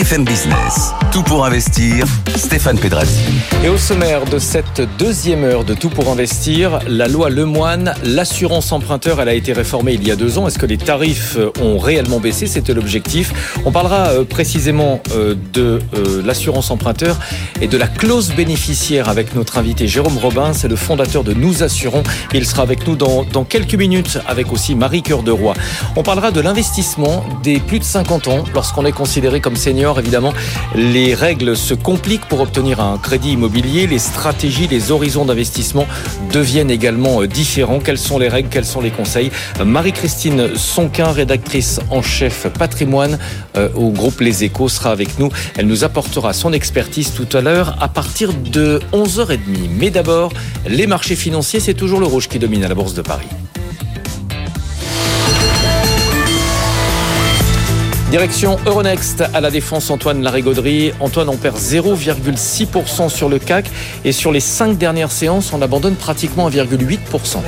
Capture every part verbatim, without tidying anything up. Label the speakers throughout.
Speaker 1: B F M Business. Tout pour investir, Stéphane Pedrazzi.
Speaker 2: Et au sommaire de cette deuxième heure de Tout pour investir, la loi Lemoine, l'assurance emprunteur, elle a été réformée il y a deux ans. Est-ce que les tarifs ont réellement baissé ? C'était l'objectif. On parlera euh, précisément euh, de euh, l'assurance emprunteur et de la clause bénéficiaire avec notre invité Jérôme Robin. C'est le fondateur de Nous Assurons. Il sera avec nous dans, dans quelques minutes avec aussi Marie Cœur de Roy. On parlera de l'investissement des plus de cinquante ans. Lorsqu'on est considéré comme senior, évidemment, les règles se compliquent pour obtenir un crédit immobilier. Les stratégies, les horizons d'investissement deviennent également différents. Quelles sont les règles ? Quels sont les conseils ? Marie-Christine Sonquin, rédactrice en chef patrimoine euh, au groupe Les Échos, sera avec nous. Elle nous apportera son expertise tout à l'heure à partir de onze heures trente. Mais d'abord, les marchés financiers, c'est toujours le rouge qui domine à la Bourse de Paris. Direction Euronext à la Défense, Antoine Larigauderie. Antoine, on perd zéro virgule six pour cent sur le C A C et sur les cinq dernières séances, on abandonne pratiquement un virgule huit pour cent.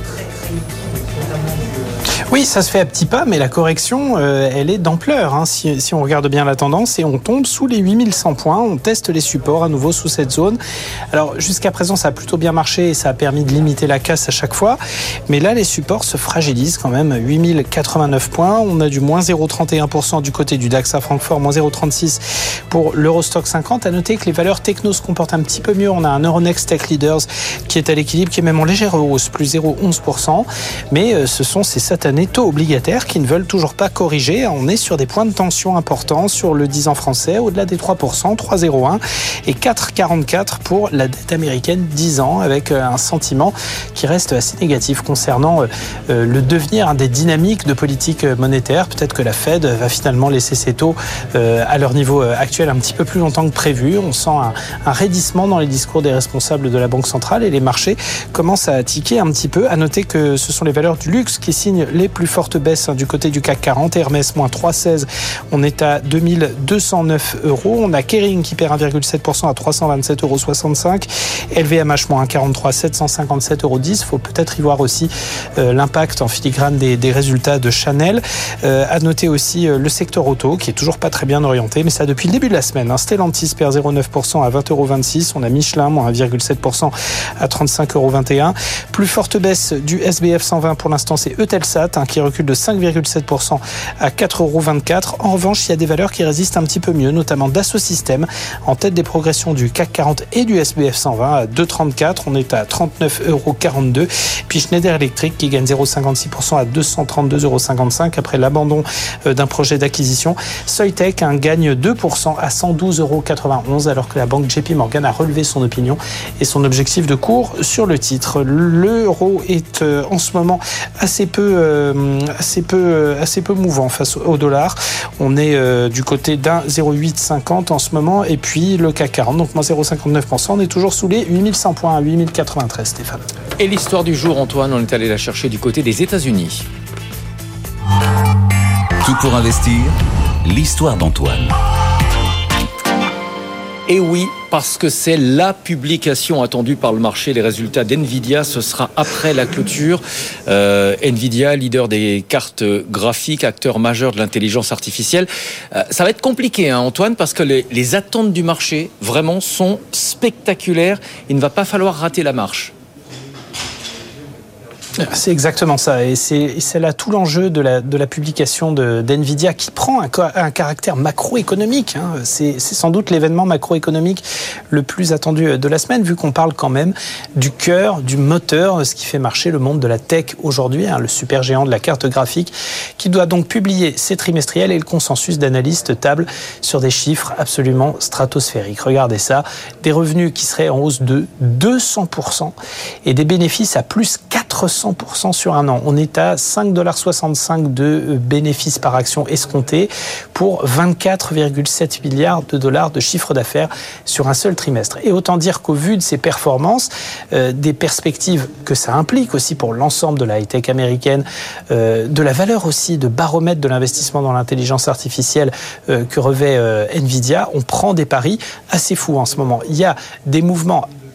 Speaker 3: Oui, ça se fait à petits pas, mais la correction, euh, elle est d'ampleur. Hein, si, si on regarde bien la tendance, et on tombe sous les huit mille cent points. On teste les supports à nouveau sous cette zone. Alors, jusqu'à présent, ça a plutôt bien marché et ça a permis de limiter la casse à chaque fois. Mais là, les supports se fragilisent quand même. huit mille quatre-vingt-neuf points. On a du moins zéro virgule trente et un pour cent du côté du DAX à Francfort, moins zéro virgule trente-six pour l'Eurostock cinquante. À noter que les valeurs techno se comportent un petit peu mieux. On a un Euronext Tech Leaders qui est à l'équilibre, qui est même en légère hausse, plus zéro virgule onze pour cent. Mais euh, ce sont ces satanés taux obligataires qui ne veulent toujours pas corriger. On est sur des points de tension importants sur le dix ans français, au-delà des trois pour cent, trois virgule zéro un et quatre virgule quarante-quatre pour la dette américaine dix ans, avec un sentiment qui reste assez négatif concernant le devenir des dynamiques de politique monétaire. Peut-être que la Fed va finalement laisser ses taux à leur niveau actuel un petit peu plus longtemps que prévu. On sent un, un raidissement dans les discours des responsables de la Banque centrale et les marchés commencent à tiquer un petit peu. À noter que ce sont les valeurs du luxe qui signent les plus fortes baisses du côté du C A C quarante. Hermès, moins trois virgule seize. On est à deux mille deux cent neuf euros. On a Kering qui perd un virgule sept pour cent à trois cent vingt-sept euros soixante-cinq. L V M H, moins un virgule quarante-trois, sept cent cinquante-sept euros dix. Il faut peut-être y voir aussi euh, l'impact en filigrane des, des résultats de Chanel. Euh, à noter aussi euh, le secteur auto qui est toujours pas très bien orienté, mais ça depuis le début de la semaine. Hein. Stellantis perd zéro virgule neuf pour cent à vingt euros vingt-six. On a Michelin, moins un virgule sept pour cent à trente-cinq euros vingt et un. Plus forte baisse du S B F cent vingt pour l'instant, c'est Eutelsat hein, qui recule de cinq virgule sept pour cent à quatre euros vingt-quatre. En revanche, il y a des valeurs qui résistent un petit peu mieux, notamment Dassault Systèmes, en tête des progressions du C A C quarante et du S B F cent vingt à deux virgule trente-quatre. On est à trente-neuf euros quarante-deux. Puis Schneider Electric qui gagne zéro virgule cinquante-six pour cent à deux cent trente-deux euros cinquante-cinq après l'abandon d'un projet d'acquisition. Soitec hein, gagne deux pour cent à cent douze euros quatre-vingt-onze, alors que la banque J P Morgan a relevé son opinion et son objectif de cours sur le titre. L'euro est euh, en ce moment assez peu, euh, assez peu, assez peu mouvant face au dollar. On est euh, du côté d'un zéro virgule huit cinquante en ce moment, et puis le C A C quarante, donc moins zéro virgule cinquante-neuf pour cent. On est toujours sous les huit mille cent points à huit mille quatre-vingt-treize, Stéphane.
Speaker 2: Et l'histoire du jour, Antoine, on est allé la chercher du côté des États-Unis.
Speaker 1: Tout pour investir, l'histoire d'Antoine.
Speaker 2: Et oui, parce que c'est la publication attendue par le marché, les résultats d'NVIDIA, ce sera après la clôture. Euh, NVIDIA, leader des cartes graphiques, acteur majeur de l'intelligence artificielle. Euh, ça va être compliqué, hein, Antoine, parce que les, les attentes du marché, vraiment, sont spectaculaires. Il ne va pas falloir rater la marche.
Speaker 3: C'est exactement ça, et c'est, et c'est là tout l'enjeu de la, de la publication de, d'NVIDIA qui prend un, un caractère macroéconomique. Hein. C'est, c'est sans doute l'événement macroéconomique le plus attendu de la semaine, vu qu'on parle quand même du cœur, du moteur, ce qui fait marcher le monde de la tech aujourd'hui, hein, le super géant de la carte graphique, qui doit donc publier ses trimestriels, et le consensus d'analystes table sur des chiffres absolument stratosphériques. Regardez ça, des revenus qui seraient en hausse de deux cents pour cent et des bénéfices à plus quatre cents pour cent sur un an. On est à cinq virgule soixante-cinq dollars de bénéfices par action escomptés pour vingt-quatre virgule sept milliards de dollars de chiffre d'affaires sur un seul trimestre. Et autant dire qu'au vu de ces performances, euh, des perspectives que ça implique aussi pour l'ensemble de la high-tech américaine, euh, de la valeur aussi de baromètre de l'investissement dans l'intelligence artificielle euh, que revêt euh, NVIDIA, on prend des paris assez fous en ce moment. Il y a des mouvements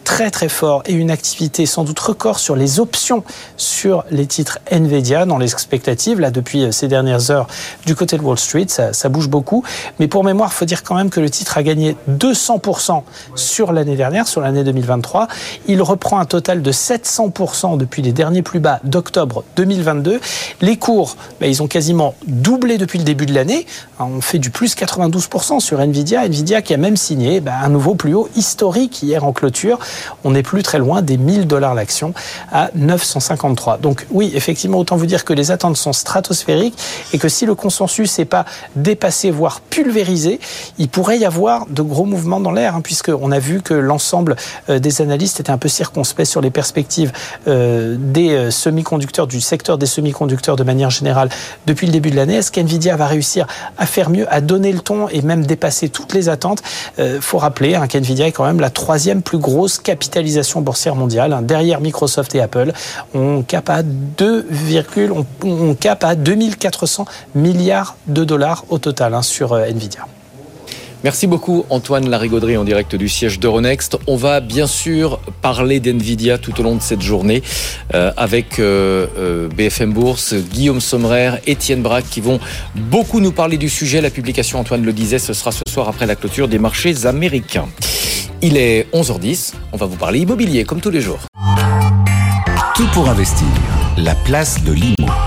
Speaker 3: très très fort et une activité sans doute record sur les options sur les titres Nvidia dans les expectatives. Là, depuis ces dernières heures, du côté de Wall Street, ça, ça bouge beaucoup. Mais pour mémoire, il faut dire quand même que le titre a gagné deux cents pour cent sur l'année dernière, sur l'année deux mille vingt-trois. Il reprend un total de sept cents pour cent depuis les derniers plus bas d'octobre deux mille vingt-deux. Les cours, ben, ils ont quasiment doublé depuis le début de l'année. On fait du plus quatre-vingt-douze pour cent sur Nvidia. Nvidia qui a même signé ben, un nouveau plus haut historique hier en clôture. On n'est plus très loin des mille dollars l'action à neuf cent cinquante-trois. Donc oui, effectivement, autant vous dire que les attentes sont stratosphériques et que si le consensus n'est pas dépassé, voire pulvérisé, il pourrait y avoir de gros mouvements dans l'air, hein, puisqu'on a vu que l'ensemble euh, des analystes étaient un peu circonspects sur les perspectives euh, des euh, semi-conducteurs, du secteur des semi-conducteurs de manière générale depuis le début de l'année. Est-ce qu'Nvidia va réussir à faire mieux, à donner le ton et même dépasser toutes les attentes? Il euh, faut rappeler hein, qu'Nvidia est quand même la troisième plus grosse capitalisation boursière mondiale, hein, derrière Microsoft et Apple. On cap à deux, on, on cap à deux mille quatre cents milliards de dollars au total hein, sur euh, Nvidia.
Speaker 2: Merci beaucoup Antoine Larigauderie en direct du siège d'Euronext. On va bien sûr parler d'Nvidia tout au long de cette journée euh, avec euh, euh, B F M Bourse, Guillaume Sommerer, Étienne Braque qui vont beaucoup nous parler du sujet. La publication, Antoine le disait, ce sera ce soir après la clôture des marchés américains. Il est onze heures dix, on va vous parler immobilier comme tous les jours.
Speaker 1: Tout pour investir, la place de l'I M O.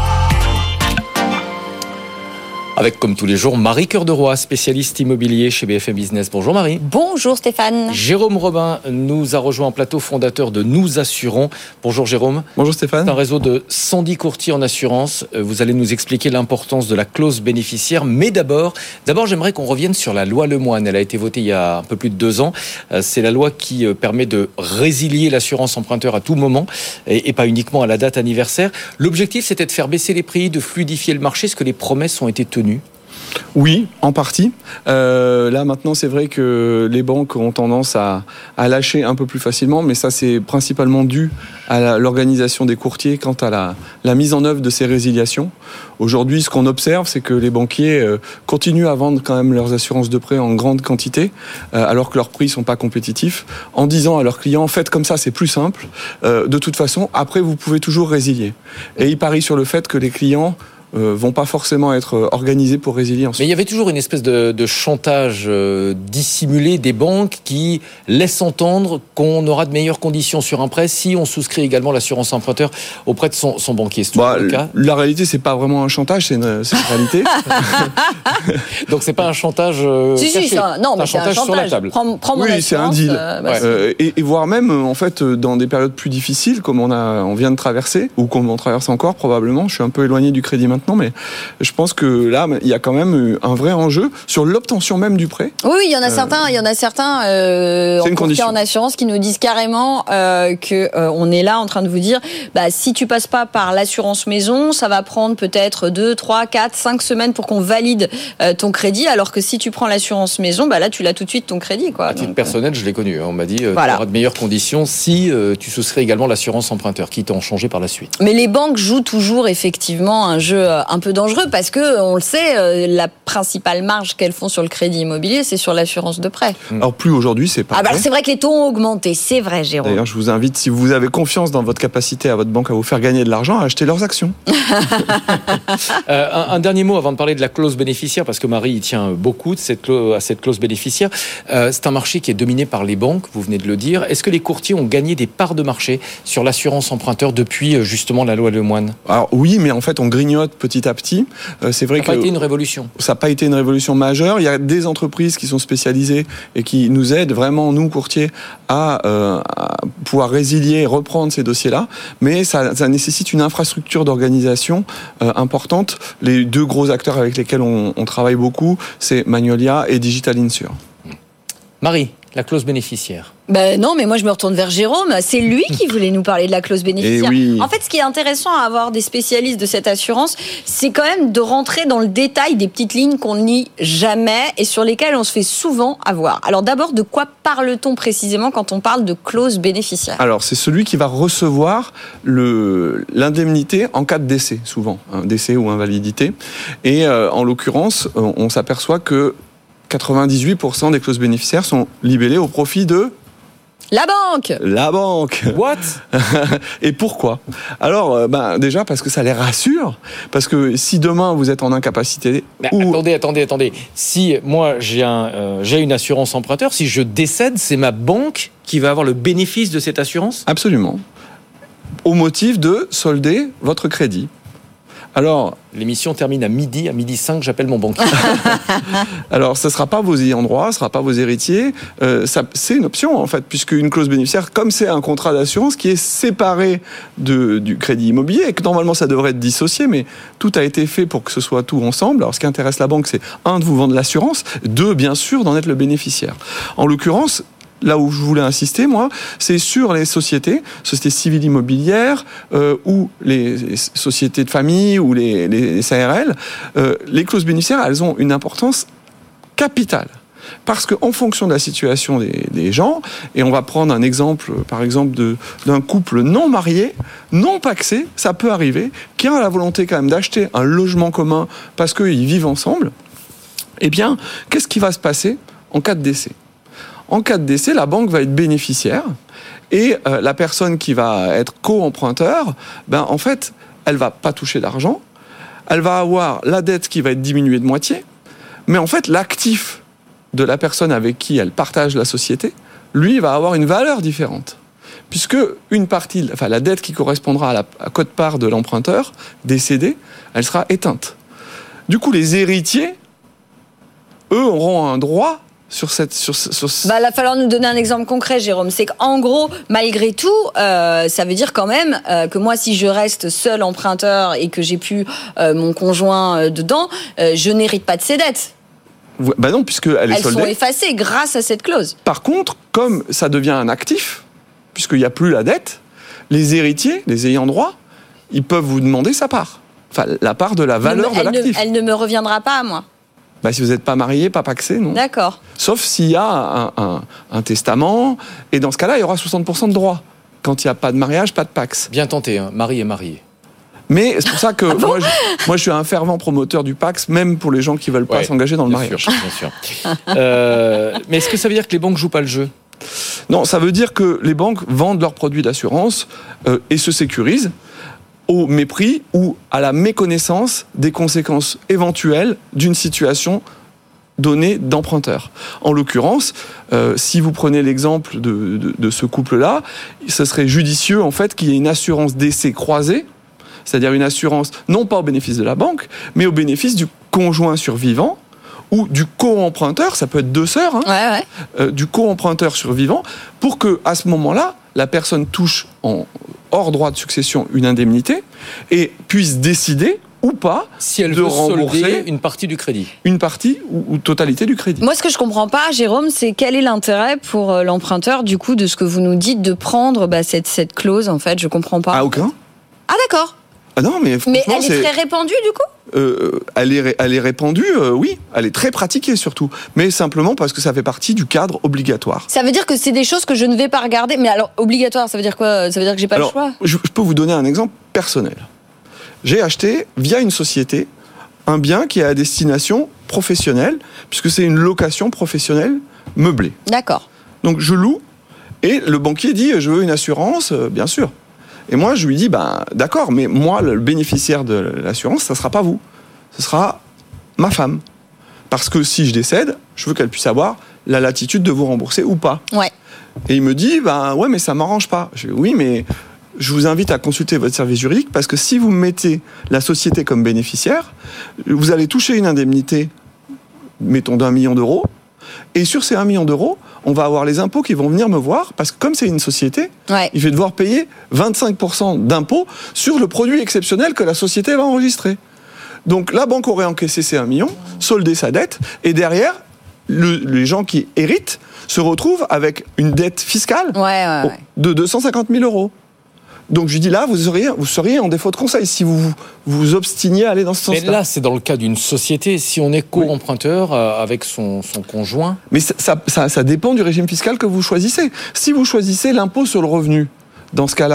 Speaker 2: Avec, comme tous les jours, Marie Cœur de Roy, spécialiste immobilier chez B F M Business. Bonjour Marie.
Speaker 4: Bonjour Stéphane.
Speaker 2: Jérôme Robin nous a rejoint en plateau, fondateur de Nous Assurons. Bonjour Jérôme.
Speaker 5: Bonjour Stéphane.
Speaker 2: C'est un réseau de cent dix courtiers en assurance. Vous allez nous expliquer l'importance de la clause bénéficiaire. Mais d'abord, d'abord j'aimerais qu'on revienne sur la loi Lemoine. Elle a été votée il y a un peu plus de deux ans. C'est la loi qui permet de résilier l'assurance emprunteur à tout moment et pas uniquement à la date anniversaire. L'objectif, c'était de faire baisser les prix, de fluidifier le marché. Est-ce que les promesses ont été tenues ?
Speaker 5: Oui, en partie. Euh, là, maintenant, c'est vrai que les banques ont tendance à, à lâcher un peu plus facilement, mais ça, c'est principalement dû à la, l'organisation des courtiers quant à la, la mise en œuvre de ces résiliations. Aujourd'hui, ce qu'on observe, c'est que les banquiers euh, continuent à vendre quand même leurs assurances de prêt en grande quantité, euh, alors que leurs prix sont pas compétitifs, en disant à leurs clients, faites comme ça, c'est plus simple. Euh, de toute façon, après, vous pouvez toujours résilier. Et ils parient sur le fait que les clients Euh, vont pas forcément être organisés pour résilier ensuite.
Speaker 2: Mais il y avait toujours une espèce de, de chantage euh, dissimulé des banques qui laissent entendre qu'on aura de meilleures conditions sur un prêt si on souscrit également l'assurance emprunteur auprès de son, son banquier. C'est
Speaker 5: bah,
Speaker 2: le cas.
Speaker 5: La réalité, c'est pas vraiment un chantage, c'est une, c'est une réalité.
Speaker 2: Donc c'est pas un chantage euh,
Speaker 4: si,
Speaker 2: caché.
Speaker 4: Si, ça, non,
Speaker 2: c'est
Speaker 4: mais
Speaker 2: un
Speaker 4: c'est
Speaker 2: chantage,
Speaker 4: un chantage
Speaker 2: sur la table.
Speaker 4: Prends, prends mon
Speaker 5: oui, c'est un deal.
Speaker 4: Euh, bah,
Speaker 5: euh, et, et voire même, en fait, dans des périodes plus difficiles, comme on a, on vient de traverser, ou qu'on en traverse encore probablement. Je suis un peu éloigné du crédit maintenant, mais je pense que là, il y a quand même un vrai enjeu sur l'obtention même du prêt.
Speaker 4: Oui, il y en a euh, certains, il y en a certains euh, en courtier en assurance qui nous disent carrément euh, que euh, on est là en train de vous dire, bah si tu passes pas par l'assurance maison, ça va prendre peut-être deux, trois, quatre, cinq semaines pour qu'on valide euh, ton crédit, alors que si tu prends l'assurance maison, bah là tu l'as tout de suite ton crédit, quoi.
Speaker 2: À titre
Speaker 4: Donc,
Speaker 2: personnel, je l'ai connu. On m'a dit, euh,
Speaker 4: voilà.
Speaker 2: tu auras de meilleures conditions si euh, tu souscris également l'assurance emprunteur, qui t'en changé par la suite.
Speaker 4: Mais les banques jouent toujours effectivement un jeu un peu dangereux parce que on le sait, la principale marge qu'elles font sur le crédit immobilier, c'est sur l'assurance de prêt.
Speaker 5: Alors plus aujourd'hui, c'est pas
Speaker 4: ah bah
Speaker 5: vrai.
Speaker 4: C'est vrai que les taux ont augmenté, c'est vrai, Jérôme.
Speaker 5: D'ailleurs, je vous invite, si vous avez confiance dans votre capacité à votre banque à vous faire gagner de l'argent, à acheter leurs actions.
Speaker 2: euh, un, un dernier mot avant de parler de la clause bénéficiaire, parce que Marie y tient beaucoup de cette clause, à cette clause bénéficiaire. Euh, c'est un marché qui est dominé par les banques, vous venez de le dire. Est-ce que les courtiers ont gagné des parts de marché sur l'assurance emprunteur depuis justement la loi Lemoine ?
Speaker 5: Alors oui, mais en fait, on grignote petit à petit. Euh, c'est vrai
Speaker 2: ça n'a
Speaker 5: que
Speaker 2: pas été une révolution.
Speaker 5: Ça n'a pas été une révolution majeure. Il y a des entreprises qui sont spécialisées et qui nous aident vraiment, nous, courtiers, à, euh, à pouvoir résilier et reprendre ces dossiers-là. Mais ça, ça nécessite une infrastructure d'organisation euh, importante. Les deux gros acteurs avec lesquels on, on travaille beaucoup, c'est Magnolia et Digital Insure.
Speaker 2: Marie, la clause bénéficiaire.
Speaker 4: Ben non, mais moi je me retourne vers Jérôme. C'est lui qui voulait nous parler de la clause bénéficiaire.
Speaker 5: Oui.
Speaker 4: En fait, ce qui est intéressant à avoir des spécialistes de cette assurance, c'est quand même de rentrer dans le détail des petites lignes qu'on ne lit jamais et sur lesquelles on se fait souvent avoir. Alors d'abord, de quoi parle-t-on précisément quand on parle de clause bénéficiaire ?
Speaker 5: Alors, c'est celui qui va recevoir le, l'indemnité en cas de décès, souvent, un décès ou invalidité. Et euh, en l'occurrence, on, on s'aperçoit que quatre-vingt-dix-huit pour cent des clauses bénéficiaires sont libellées au profit de
Speaker 4: La banque.
Speaker 5: La banque.
Speaker 2: What?
Speaker 5: Et pourquoi? Alors, euh, ben, déjà parce que ça les rassure, parce que si demain vous êtes en incapacité...
Speaker 2: Mais
Speaker 5: ou...
Speaker 2: Attendez, attendez, attendez. Si moi j'ai un, euh, j'ai une assurance emprunteur, si je décède, c'est ma banque qui va avoir le bénéfice de cette assurance?
Speaker 5: Absolument. Au motif de solder votre crédit. Alors,
Speaker 2: l'émission termine à midi, à midi cinq, j'appelle mon banquier.
Speaker 5: Alors, ce ne sera pas vos ayants droit, ce ne sera pas vos héritiers. Euh, ça, c'est une option, en fait, puisque une clause bénéficiaire, comme c'est un contrat d'assurance qui est séparé de, du crédit immobilier, et que normalement, ça devrait être dissocié, mais tout a été fait pour que ce soit tout ensemble. Alors, ce qui intéresse la banque, c'est, un, de vous vendre l'assurance, deux, bien sûr, d'en être le bénéficiaire. En l'occurrence, là où je voulais insister, moi, c'est sur les sociétés, sociétés civiles immobilières, euh, ou les, les sociétés de famille, ou les, les, les S A R L. Euh, les clauses bénéficiaires, elles ont une importance capitale. Parce qu'en fonction de la situation des, des gens, et on va prendre un exemple, par exemple, de, d'un couple non marié, non pacsé, ça peut arriver, qui a la volonté quand même d'acheter un logement commun parce qu'ils vivent ensemble, eh bien, qu'est-ce qui va se passer en cas de décès ? En cas de décès, la banque va être bénéficiaire et euh, la personne qui va être co-emprunteur, ben, en fait, elle va pas toucher d'argent, elle va avoir la dette qui va être diminuée de moitié, mais en fait, l'actif de la personne avec qui elle partage la société, lui, va avoir une valeur différente. Puisque une partie, enfin, la dette qui correspondra à la à quote-part de l'emprunteur décédé, elle sera éteinte. Du coup, les héritiers, eux, auront un droit sur cette... Sur, sur...
Speaker 4: Bah, il va falloir nous donner un exemple concret, Jérôme. C'est qu'en gros, malgré tout, euh, ça veut dire quand même euh, que moi, si je reste seul emprunteur et que j'ai plus euh, mon conjoint euh, dedans, euh, je n'hérite pas de ses dettes.
Speaker 5: Bah non, puisqu'elle est
Speaker 4: Elles
Speaker 5: soldée.
Speaker 4: sont effacées grâce à cette clause.
Speaker 5: Par contre, comme ça devient un actif, puisqu'il n'y a plus la dette, les héritiers, les ayants droit, ils peuvent vous demander sa part. Enfin, la part de la valeur
Speaker 4: elle
Speaker 5: de l'actif.
Speaker 4: Ne, elle ne me reviendra pas à moi.
Speaker 5: Bah, si vous n'êtes pas marié, pas pacsé, non.
Speaker 4: D'accord.
Speaker 5: Sauf s'il y a un, un, un testament, et dans ce cas-là, il y aura soixante pour cent de droits. Quand il n'y a pas de mariage, pas de pacs.
Speaker 2: Bien tenté, hein. Mari et marié.
Speaker 5: Mais c'est pour ça que
Speaker 4: ah bon
Speaker 5: moi, je, moi, je suis un fervent promoteur du pacs, même pour les gens qui ne veulent pas ouais, s'engager dans le
Speaker 2: bien
Speaker 5: mariage.
Speaker 2: Sûr, bien sûr. euh, mais est-ce que ça veut dire que les banques ne jouent pas le jeu ?
Speaker 5: Non, ça veut dire que les banques vendent leurs produits d'assurance euh, et se sécurisent au mépris ou à la méconnaissance des conséquences éventuelles d'une situation donnée d'emprunteur. En l'occurrence, euh, si vous prenez l'exemple de, de, de ce couple-là, ce serait judicieux en fait qu'il y ait une assurance décès croisée, c'est-à-dire une assurance non pas au bénéfice de la banque, mais au bénéfice du conjoint survivant ou du co-emprunteur, ça peut être deux sœurs, hein,
Speaker 4: ouais, ouais.
Speaker 5: Euh, du co-emprunteur survivant, pour que à ce moment-là, la personne touche en hors droit de succession une indemnité et puisse décider ou pas
Speaker 2: si elle
Speaker 5: de
Speaker 2: veut
Speaker 5: rembourser
Speaker 2: solder une partie du crédit.
Speaker 5: Une partie ou, ou totalité du crédit.
Speaker 4: Moi, ce que je comprends pas, Jérôme, c'est quel est l'intérêt pour l'emprunteur, du coup, de ce que vous nous dites, de prendre bah, cette, cette clause, en fait, je comprends pas.
Speaker 5: Ah, aucun.
Speaker 4: Ah, d'accord.
Speaker 5: Ah non, mais
Speaker 4: Mais elle est, est très répandue, du coup
Speaker 5: euh, elle, est, elle est répandue, euh, oui. Elle est très pratiquée, surtout. Mais simplement parce que ça fait partie du cadre obligatoire.
Speaker 4: Ça veut dire que c'est des choses que je ne vais pas regarder. Mais alors, obligatoire, ça veut dire quoi ? Ça veut dire que j'ai pas
Speaker 5: alors,
Speaker 4: le choix ?
Speaker 5: je, je peux vous donner un exemple personnel. J'ai acheté, via une société, un bien qui est à destination professionnelle, puisque c'est une location professionnelle meublée.
Speaker 4: D'accord.
Speaker 5: Donc je loue, et le banquier dit « je veux une assurance euh, », bien sûr. Et moi, je lui dis, ben, d'accord, mais moi, le bénéficiaire de l'assurance, ça ne sera pas vous. Ce sera ma femme. Parce que si je décède, je veux qu'elle puisse avoir la latitude de vous rembourser ou pas.
Speaker 4: Ouais.
Speaker 5: Et il me dit, ben, ouais, mais ça ne m'arrange pas. Je dis, oui, mais je vous invite à consulter votre service juridique parce que si vous mettez la société comme bénéficiaire, vous allez toucher une indemnité, mettons, d'un million d'euros. Et sur ces un million d'euros, on va avoir les impôts qui vont venir me voir, parce que comme c'est une société,
Speaker 4: ouais.
Speaker 5: il va devoir payer vingt-cinq pour cent d'impôts sur le produit exceptionnel que la société va enregistrer. Donc la banque aurait encaissé ces un million, soldé sa dette, et derrière, le, les gens qui héritent se retrouvent avec une dette fiscale
Speaker 4: ouais, ouais, ouais.
Speaker 5: de deux cent cinquante mille euros. Donc je dis là, vous seriez, vous seriez en défaut de conseil si vous vous, vous obstiniez à aller dans ce sens-là.
Speaker 2: Mais là, c'est dans le cas d'une société. Si on est co-emprunteur oui. avec son, son conjoint...
Speaker 5: Mais ça, ça, ça, ça dépend du régime fiscal que vous choisissez. Si vous choisissez l'impôt sur le revenu, dans ce cas-là,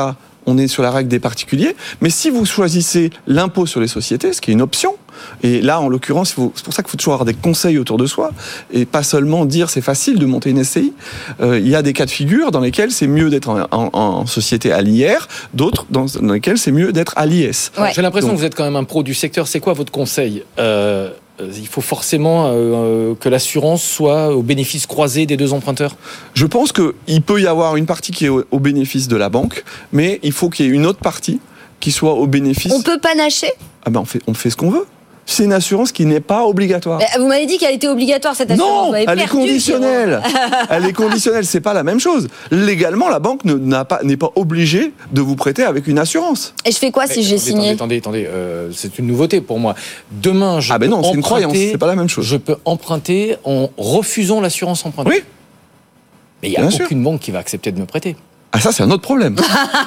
Speaker 5: on est sur la règle des particuliers. Mais si vous choisissez l'impôt sur les sociétés, ce qui est une option, et là, en l'occurrence, il faut, c'est pour ça qu'il faut toujours avoir des conseils autour de soi, et pas seulement dire c'est facile de monter une S C I. Euh, il y a des cas de figure dans lesquels c'est mieux d'être en, en, en société à l'I R, d'autres dans, dans lesquels c'est mieux d'être à l'I S.
Speaker 2: Ouais. J'ai l'impression Donc, que vous êtes quand même un pro du secteur. C'est quoi votre conseil ? euh, Il faut forcément euh, que l'assurance soit au bénéfice croisé des deux emprunteurs ?
Speaker 5: Je pense qu'il peut y avoir une partie qui est au, au bénéfice de la banque, mais il faut qu'il y ait une autre partie qui soit au bénéfice...
Speaker 4: On peut panacher ?
Speaker 5: Ah ben on fait, on fait ce qu'on veut. C'est une assurance qui n'est pas obligatoire.
Speaker 4: Mais vous m'avez dit qu'elle était obligatoire, cette assurance.
Speaker 5: Non, elle perdu, est conditionnelle. Elle est conditionnelle, c'est pas la même chose. Légalement, la banque ne, n'a pas, n'est pas obligée de vous prêter avec une assurance.
Speaker 4: Et je fais quoi Mais si j'ai
Speaker 2: attendez,
Speaker 4: signé
Speaker 2: Attendez, attendez, euh, c'est une nouveauté pour moi. Demain, je
Speaker 5: ah ben non,
Speaker 2: peux
Speaker 5: c'est une croyance, c'est pas la même chose.
Speaker 2: Je peux emprunter en refusant l'assurance empruntée.
Speaker 5: Oui.
Speaker 2: Mais il n'y a Bien aucune sûr. banque qui va accepter de me prêter.
Speaker 5: Ah ça, c'est un autre problème.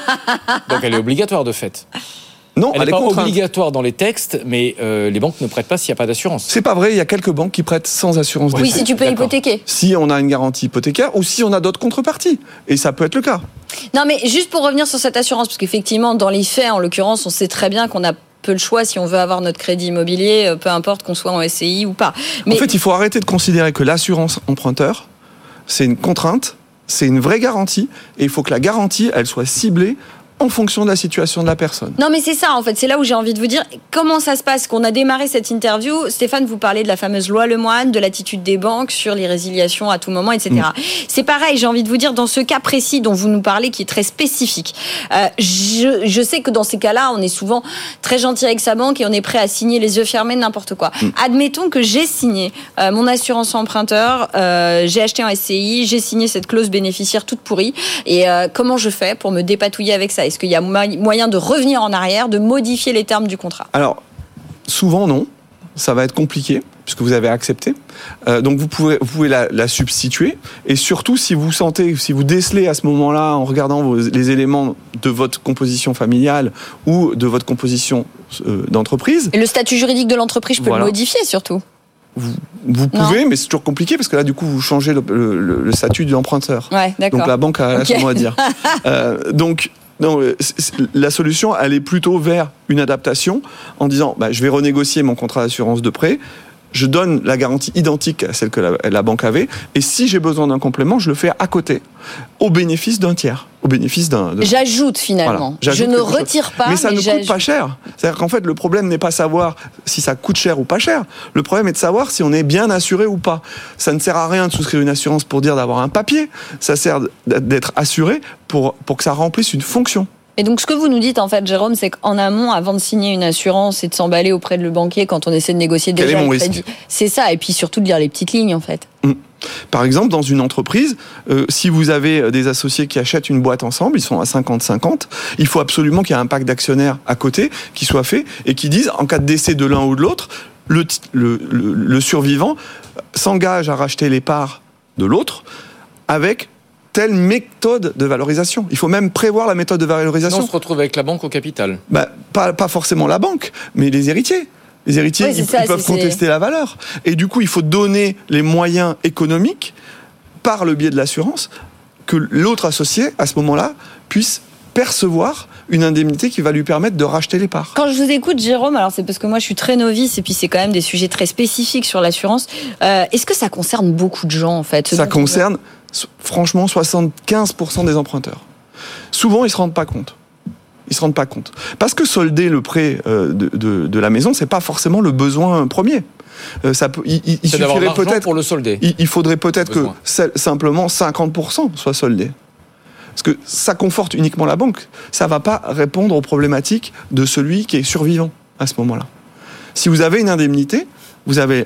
Speaker 2: Donc elle est obligatoire de fait.
Speaker 5: Non,
Speaker 2: elle n'est pas contrainte. Obligatoire dans les textes, mais euh, les banques ne prêtent pas s'il n'y a pas d'assurance.
Speaker 5: C'est pas vrai, il y a quelques banques qui prêtent sans assurance.
Speaker 4: Oui, si tu peux D'accord. hypothéquer.
Speaker 5: Si on a une garantie hypothécaire ou si on a d'autres contreparties. Et ça peut être le cas.
Speaker 4: Non, mais juste pour revenir sur cette assurance, parce qu'effectivement, dans les faits, en l'occurrence, on sait très bien qu'on a peu le choix si on veut avoir notre crédit immobilier, peu importe qu'on soit en S C I ou pas.
Speaker 5: Mais... En fait, il faut arrêter de considérer que l'assurance emprunteur, c'est une contrainte, c'est une vraie garantie, et il faut que la garantie, elle soit ciblée en fonction de la situation de la personne.
Speaker 4: Non mais c'est ça en fait, c'est là où j'ai envie de vous dire comment ça se passe. Qu'on a démarré cette interview, Stéphane vous parlait de la fameuse loi Lemoine, de l'attitude des banques sur les résiliations à tout moment, et cetera. Mmh. C'est pareil, j'ai envie de vous dire, dans ce cas précis dont vous nous parlez, qui est très spécifique, euh, je, je sais que dans ces cas-là, on est souvent très gentil avec sa banque et on est prêt à signer les yeux fermés n'importe quoi. Mmh. Admettons que j'ai signé euh, mon assurance emprunteur, euh, j'ai acheté un S C I, j'ai signé cette clause bénéficiaire toute pourrie, et euh, comment je fais pour me dépatouiller avec ça ? Est-ce qu'il y a moyen de revenir en arrière, de modifier les termes du contrat ?
Speaker 5: Alors, souvent non. Ça va être compliqué, puisque vous avez accepté. Euh, donc, vous pouvez, vous pouvez la, la substituer. Et surtout, si vous sentez, si vous décelez à ce moment-là, en regardant vos, les éléments de votre composition familiale ou de votre composition euh, d'entreprise...
Speaker 4: Et le statut juridique de l'entreprise, je peux voilà. le modifier, surtout ?
Speaker 5: Vous, vous pouvez, non. mais c'est toujours compliqué parce que là, du coup, vous changez le, le, le statut de l'emprunteur.
Speaker 4: Ouais, d'accord.
Speaker 5: Donc, la banque a okay. son mot à dire. euh, donc... Non, la solution, elle est plutôt vers une adaptation en disant bah, je vais renégocier mon contrat d'assurance de prêt, je donne la garantie identique à celle que la, la banque avait, et si j'ai besoin d'un complément, je le fais à côté, au bénéfice d'un tiers, au bénéfice d'un... De...
Speaker 4: J'ajoute finalement, voilà, j'ajoute je ne retire pas,
Speaker 5: mais ça
Speaker 4: mais
Speaker 5: ne
Speaker 4: j'ajoute.
Speaker 5: coûte pas cher. C'est-à-dire qu'en fait, le problème n'est pas savoir si ça coûte cher ou pas cher, le problème est de savoir si on est bien assuré ou pas. Ça ne sert à rien de souscrire une assurance pour dire d'avoir un papier, ça sert d'être assuré pour, pour que ça remplisse une fonction.
Speaker 4: Et donc, ce que vous nous dites, en fait, Jérôme, c'est qu'en amont, avant de signer une assurance et de s'emballer auprès de le banquier quand on essaie de négocier déjà
Speaker 5: Quel est mon
Speaker 4: le crédit, c'est ça. Et puis surtout de lire les petites lignes, en fait.
Speaker 5: Mmh. Par exemple, dans une entreprise, euh, si vous avez des associés qui achètent une boîte ensemble, ils sont à cinquante cinquante, il faut absolument qu'il y ait un pacte d'actionnaires à côté qui soit fait et qui dise, en cas de décès de l'un ou de l'autre, le, le, le, le survivant s'engage à racheter les parts de l'autre avec telle méthode de valorisation. Il faut même prévoir la méthode de valorisation.
Speaker 2: Sinon, on se retrouve avec la banque au capital.
Speaker 5: Bah, pas, pas forcément la banque, mais les héritiers. Les héritiers, oui, ils, ça, ils peuvent contester c'est... la valeur. Et du coup, il faut donner les moyens économiques, par le biais de l'assurance, que l'autre associé, à ce moment-là, puisse percevoir une indemnité qui va lui permettre de racheter les parts.
Speaker 4: Quand je vous écoute, Jérôme, alors c'est parce que moi je suis très novice et puis c'est quand même des sujets très spécifiques sur l'assurance. Euh, est-ce que ça concerne beaucoup de gens en fait ?
Speaker 5: Ça concerne, franchement, soixante-quinze pour cent des emprunteurs. Souvent, ils se rendent pas compte. Ils se rendent pas compte. Parce que solder le prêt de, de, de la maison, c'est pas forcément le besoin premier. Euh, ça peut, il, il
Speaker 2: c'est
Speaker 5: suffirait peut-être
Speaker 2: pour le solder.
Speaker 5: Il, il faudrait peut-être que simplement cinquante pour cent soit soldé. Parce que ça conforte uniquement la banque. Ça ne va pas répondre aux problématiques de celui qui est survivant à ce moment-là. Si vous avez une indemnité, vous avez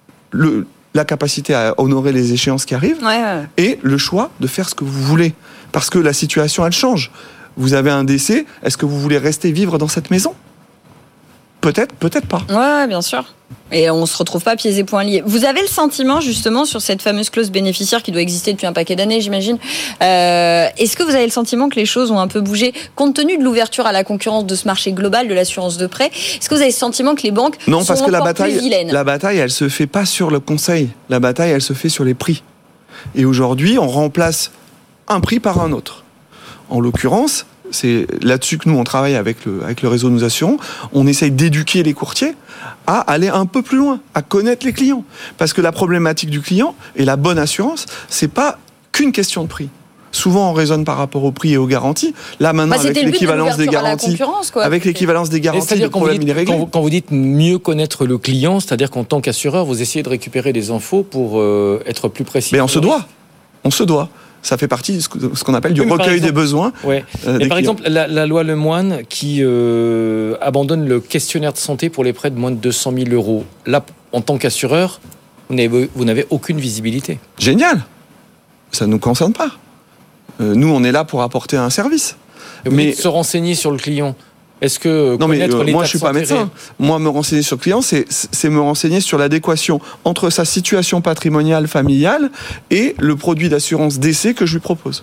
Speaker 5: le, la capacité à honorer les échéances qui arrivent
Speaker 4: ouais, ouais.
Speaker 5: et le choix de faire ce que vous voulez. Parce que la situation, elle change. Vous avez un décès, est-ce que vous voulez rester vivre dans cette maison ? Peut-être, peut-être pas.
Speaker 4: Ouais, bien sûr. Et on se retrouve pas pieds et poings liés. Vous avez le sentiment, justement, sur cette fameuse clause bénéficiaire qui doit exister depuis un paquet d'années, j'imagine. Euh, est-ce que vous avez le sentiment que les choses ont un peu bougé, compte tenu de l'ouverture à la concurrence de ce marché global de l'assurance de prêt ? Est-ce que vous avez le sentiment que les banques
Speaker 5: non,
Speaker 4: sont
Speaker 5: parce que
Speaker 4: encore
Speaker 5: la bataille,
Speaker 4: plus vilaines ?
Speaker 5: La bataille, elle se fait pas sur le conseil. La bataille, elle se fait sur les prix. Et aujourd'hui, on remplace un prix par un autre. En l'occurrence, c'est là-dessus que nous on travaille avec le, avec le réseau Nous Assurons, on essaye d'éduquer les courtiers à aller un peu plus loin, à connaître les clients. Parce que la problématique du client et la bonne assurance, c'est pas qu'une question de prix. Souvent, on raisonne par rapport au prix et aux garanties. Là, maintenant, bah, avec l'équivalence des garanties, avec l'équivalence des garanties,
Speaker 2: c'est-à-dire
Speaker 5: le problème,
Speaker 2: dites,
Speaker 5: il est réglé.
Speaker 2: Quand vous, quand vous dites mieux connaître le client, c'est-à-dire qu'en tant qu'assureur, vous essayez de récupérer des infos pour euh, être plus précis.
Speaker 5: Mais on se doit. On se doit. Ça fait partie de ce qu'on appelle du oui, recueil exemple, des besoins.
Speaker 2: Ouais. Euh, et par exemple, la, la loi Lemoine qui euh, abandonne le questionnaire de santé pour les prêts de moins de deux cent mille euros. Là, en tant qu'assureur, vous n'avez, vous n'avez aucune visibilité.
Speaker 5: Génial. Ça ne nous concerne pas. Euh, nous, on est là pour apporter un service.
Speaker 2: Et vous mais dites se renseigner sur le client. Est-ce que
Speaker 5: non mais euh, moi je suis pas médecin.
Speaker 2: Réel...
Speaker 5: Moi me renseigner sur le client, c'est c'est me renseigner sur l'adéquation entre sa situation patrimoniale, familiale et le produit d'assurance décès que je lui propose.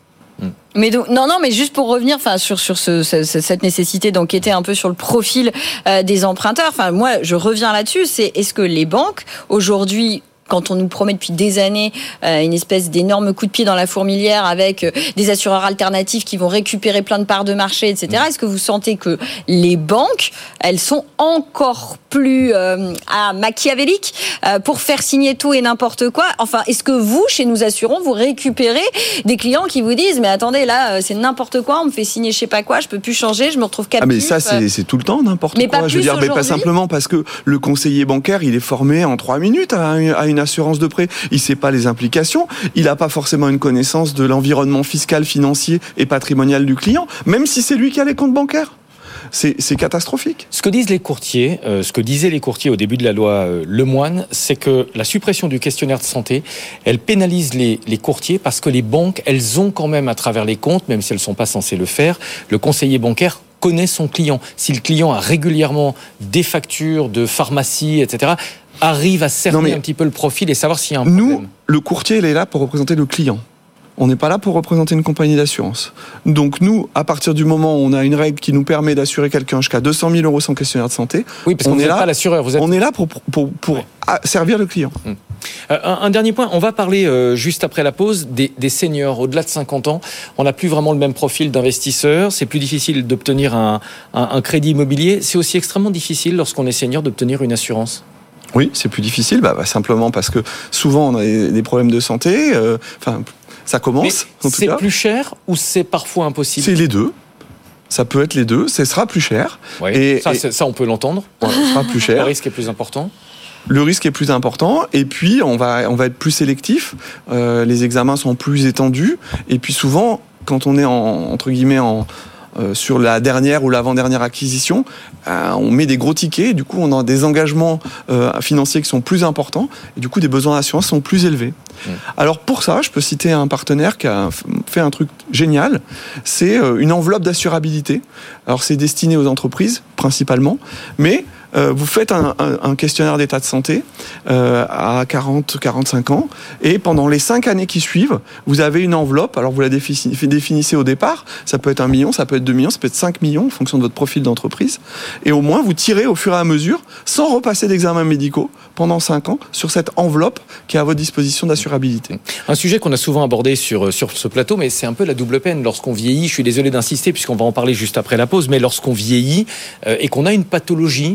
Speaker 4: Mais donc, non, non, mais juste pour revenir, enfin, sur sur ce, ce, cette nécessité d'enquêter un peu sur le profil euh, des emprunteurs. Enfin, moi, je reviens là-dessus. C'est est-ce que les banques aujourd'hui, quand on nous promet depuis des années euh, une espèce d'énorme coup de pied dans la fourmilière avec euh, des assureurs alternatifs qui vont récupérer plein de parts de marché, et cetera. Est-ce que vous sentez que les banques, elles sont encore plus euh, à machiavéliques euh, pour faire signer tout et n'importe quoi? Enfin, est-ce que vous, chez Nous Assurons, vous récupérez des clients qui vous disent « Mais attendez, là, c'est n'importe quoi, on me fait signer je sais pas quoi, je peux plus changer, je me retrouve captif. »
Speaker 5: Ah mais ça, c'est, c'est tout le temps n'importe
Speaker 4: mais
Speaker 5: quoi.
Speaker 4: Pas
Speaker 5: je veux dire, mais pas simplement parce que le conseiller bancaire, il est formé en trois minutes à une, à une assurance de prêt. Il ne sait pas les implications. Il n'a pas forcément une connaissance de l'environnement fiscal, financier et patrimonial du client, même si c'est lui qui a les comptes bancaires. C'est, c'est catastrophique.
Speaker 2: Ce que disent les courtiers, euh, ce que disaient les courtiers au début de la loi euh, Lemoine, c'est que la suppression du questionnaire de santé, elle pénalise les, les courtiers parce que les banques, elles ont quand même à travers les comptes, même si elles ne sont pas censées le faire, le conseiller bancaire connaît son client. Si le client a régulièrement des factures de pharmacie, et cetera, arrive à cerner un petit peu le profil et savoir s'il y a un problème.
Speaker 5: Nous, le courtier, il est là pour représenter le client. On n'est pas là pour représenter une compagnie d'assurance. Donc nous, à partir du moment où on a une règle qui nous permet d'assurer quelqu'un jusqu'à deux cent mille euros sans questionnaire de santé,
Speaker 2: oui, parce
Speaker 5: on
Speaker 2: qu'on
Speaker 5: est
Speaker 2: n'est
Speaker 5: là,
Speaker 2: pas l'assureur. Vous êtes...
Speaker 5: On est là pour, pour, pour ouais. servir le client.
Speaker 2: Hum. Euh, un, un dernier point, on va parler euh, juste après la pause des, des seniors au-delà de cinquante ans. On n'a plus vraiment le même profil d'investisseur. C'est plus difficile d'obtenir un, un, un crédit immobilier. C'est aussi extrêmement difficile lorsqu'on est senior d'obtenir une assurance.
Speaker 5: Oui, c'est plus difficile, bah, bah, simplement parce que souvent on a des, des problèmes de santé. Enfin, euh, ça commence.
Speaker 2: Mais
Speaker 5: en tout
Speaker 2: c'est
Speaker 5: cas.
Speaker 2: plus cher ou c'est parfois impossible?
Speaker 5: C'est les deux. Ça peut être les deux. Ce sera plus cher.
Speaker 2: Oui,
Speaker 5: et,
Speaker 2: ça,
Speaker 5: et...
Speaker 2: ça, on peut l'entendre.
Speaker 5: Ouais, ce sera plus cher.
Speaker 2: Le risque est plus important.
Speaker 5: Le risque est plus important et puis on va on va être plus sélectif. Euh, les examens sont plus étendus et puis souvent quand on est en, entre guillemets en Euh, sur la dernière ou l'avant-dernière acquisition, euh, on met des gros tickets, et du coup on a des engagements euh, financiers qui sont plus importants, et du coup des besoins d'assurance sont plus élevés. Mmh. Alors pour ça, je peux citer un partenaire qui a fait un truc génial, c'est euh, une enveloppe d'assurabilité. Alors c'est destiné aux entreprises principalement, mais Euh, vous faites un, un, un questionnaire d'état de santé euh, à quarante à quarante-cinq ans et pendant les cinq années qui suivent, vous avez une enveloppe. Alors vous la définissez, définissez au départ. Ça peut être un million, ça peut être deux millions, ça peut être cinq millions en fonction de votre profil d'entreprise. Et au moins, vous tirez au fur et à mesure, sans repasser d'examens médicaux, pendant cinq ans, sur cette enveloppe qui est à votre disposition d'assurabilité.
Speaker 2: Un sujet qu'on a souvent abordé sur, sur ce plateau, mais c'est un peu la double peine. Lorsqu'on vieillit, je suis désolé d'insister puisqu'on va en parler juste après la pause, mais lorsqu'on vieillit euh, et qu'on a une pathologie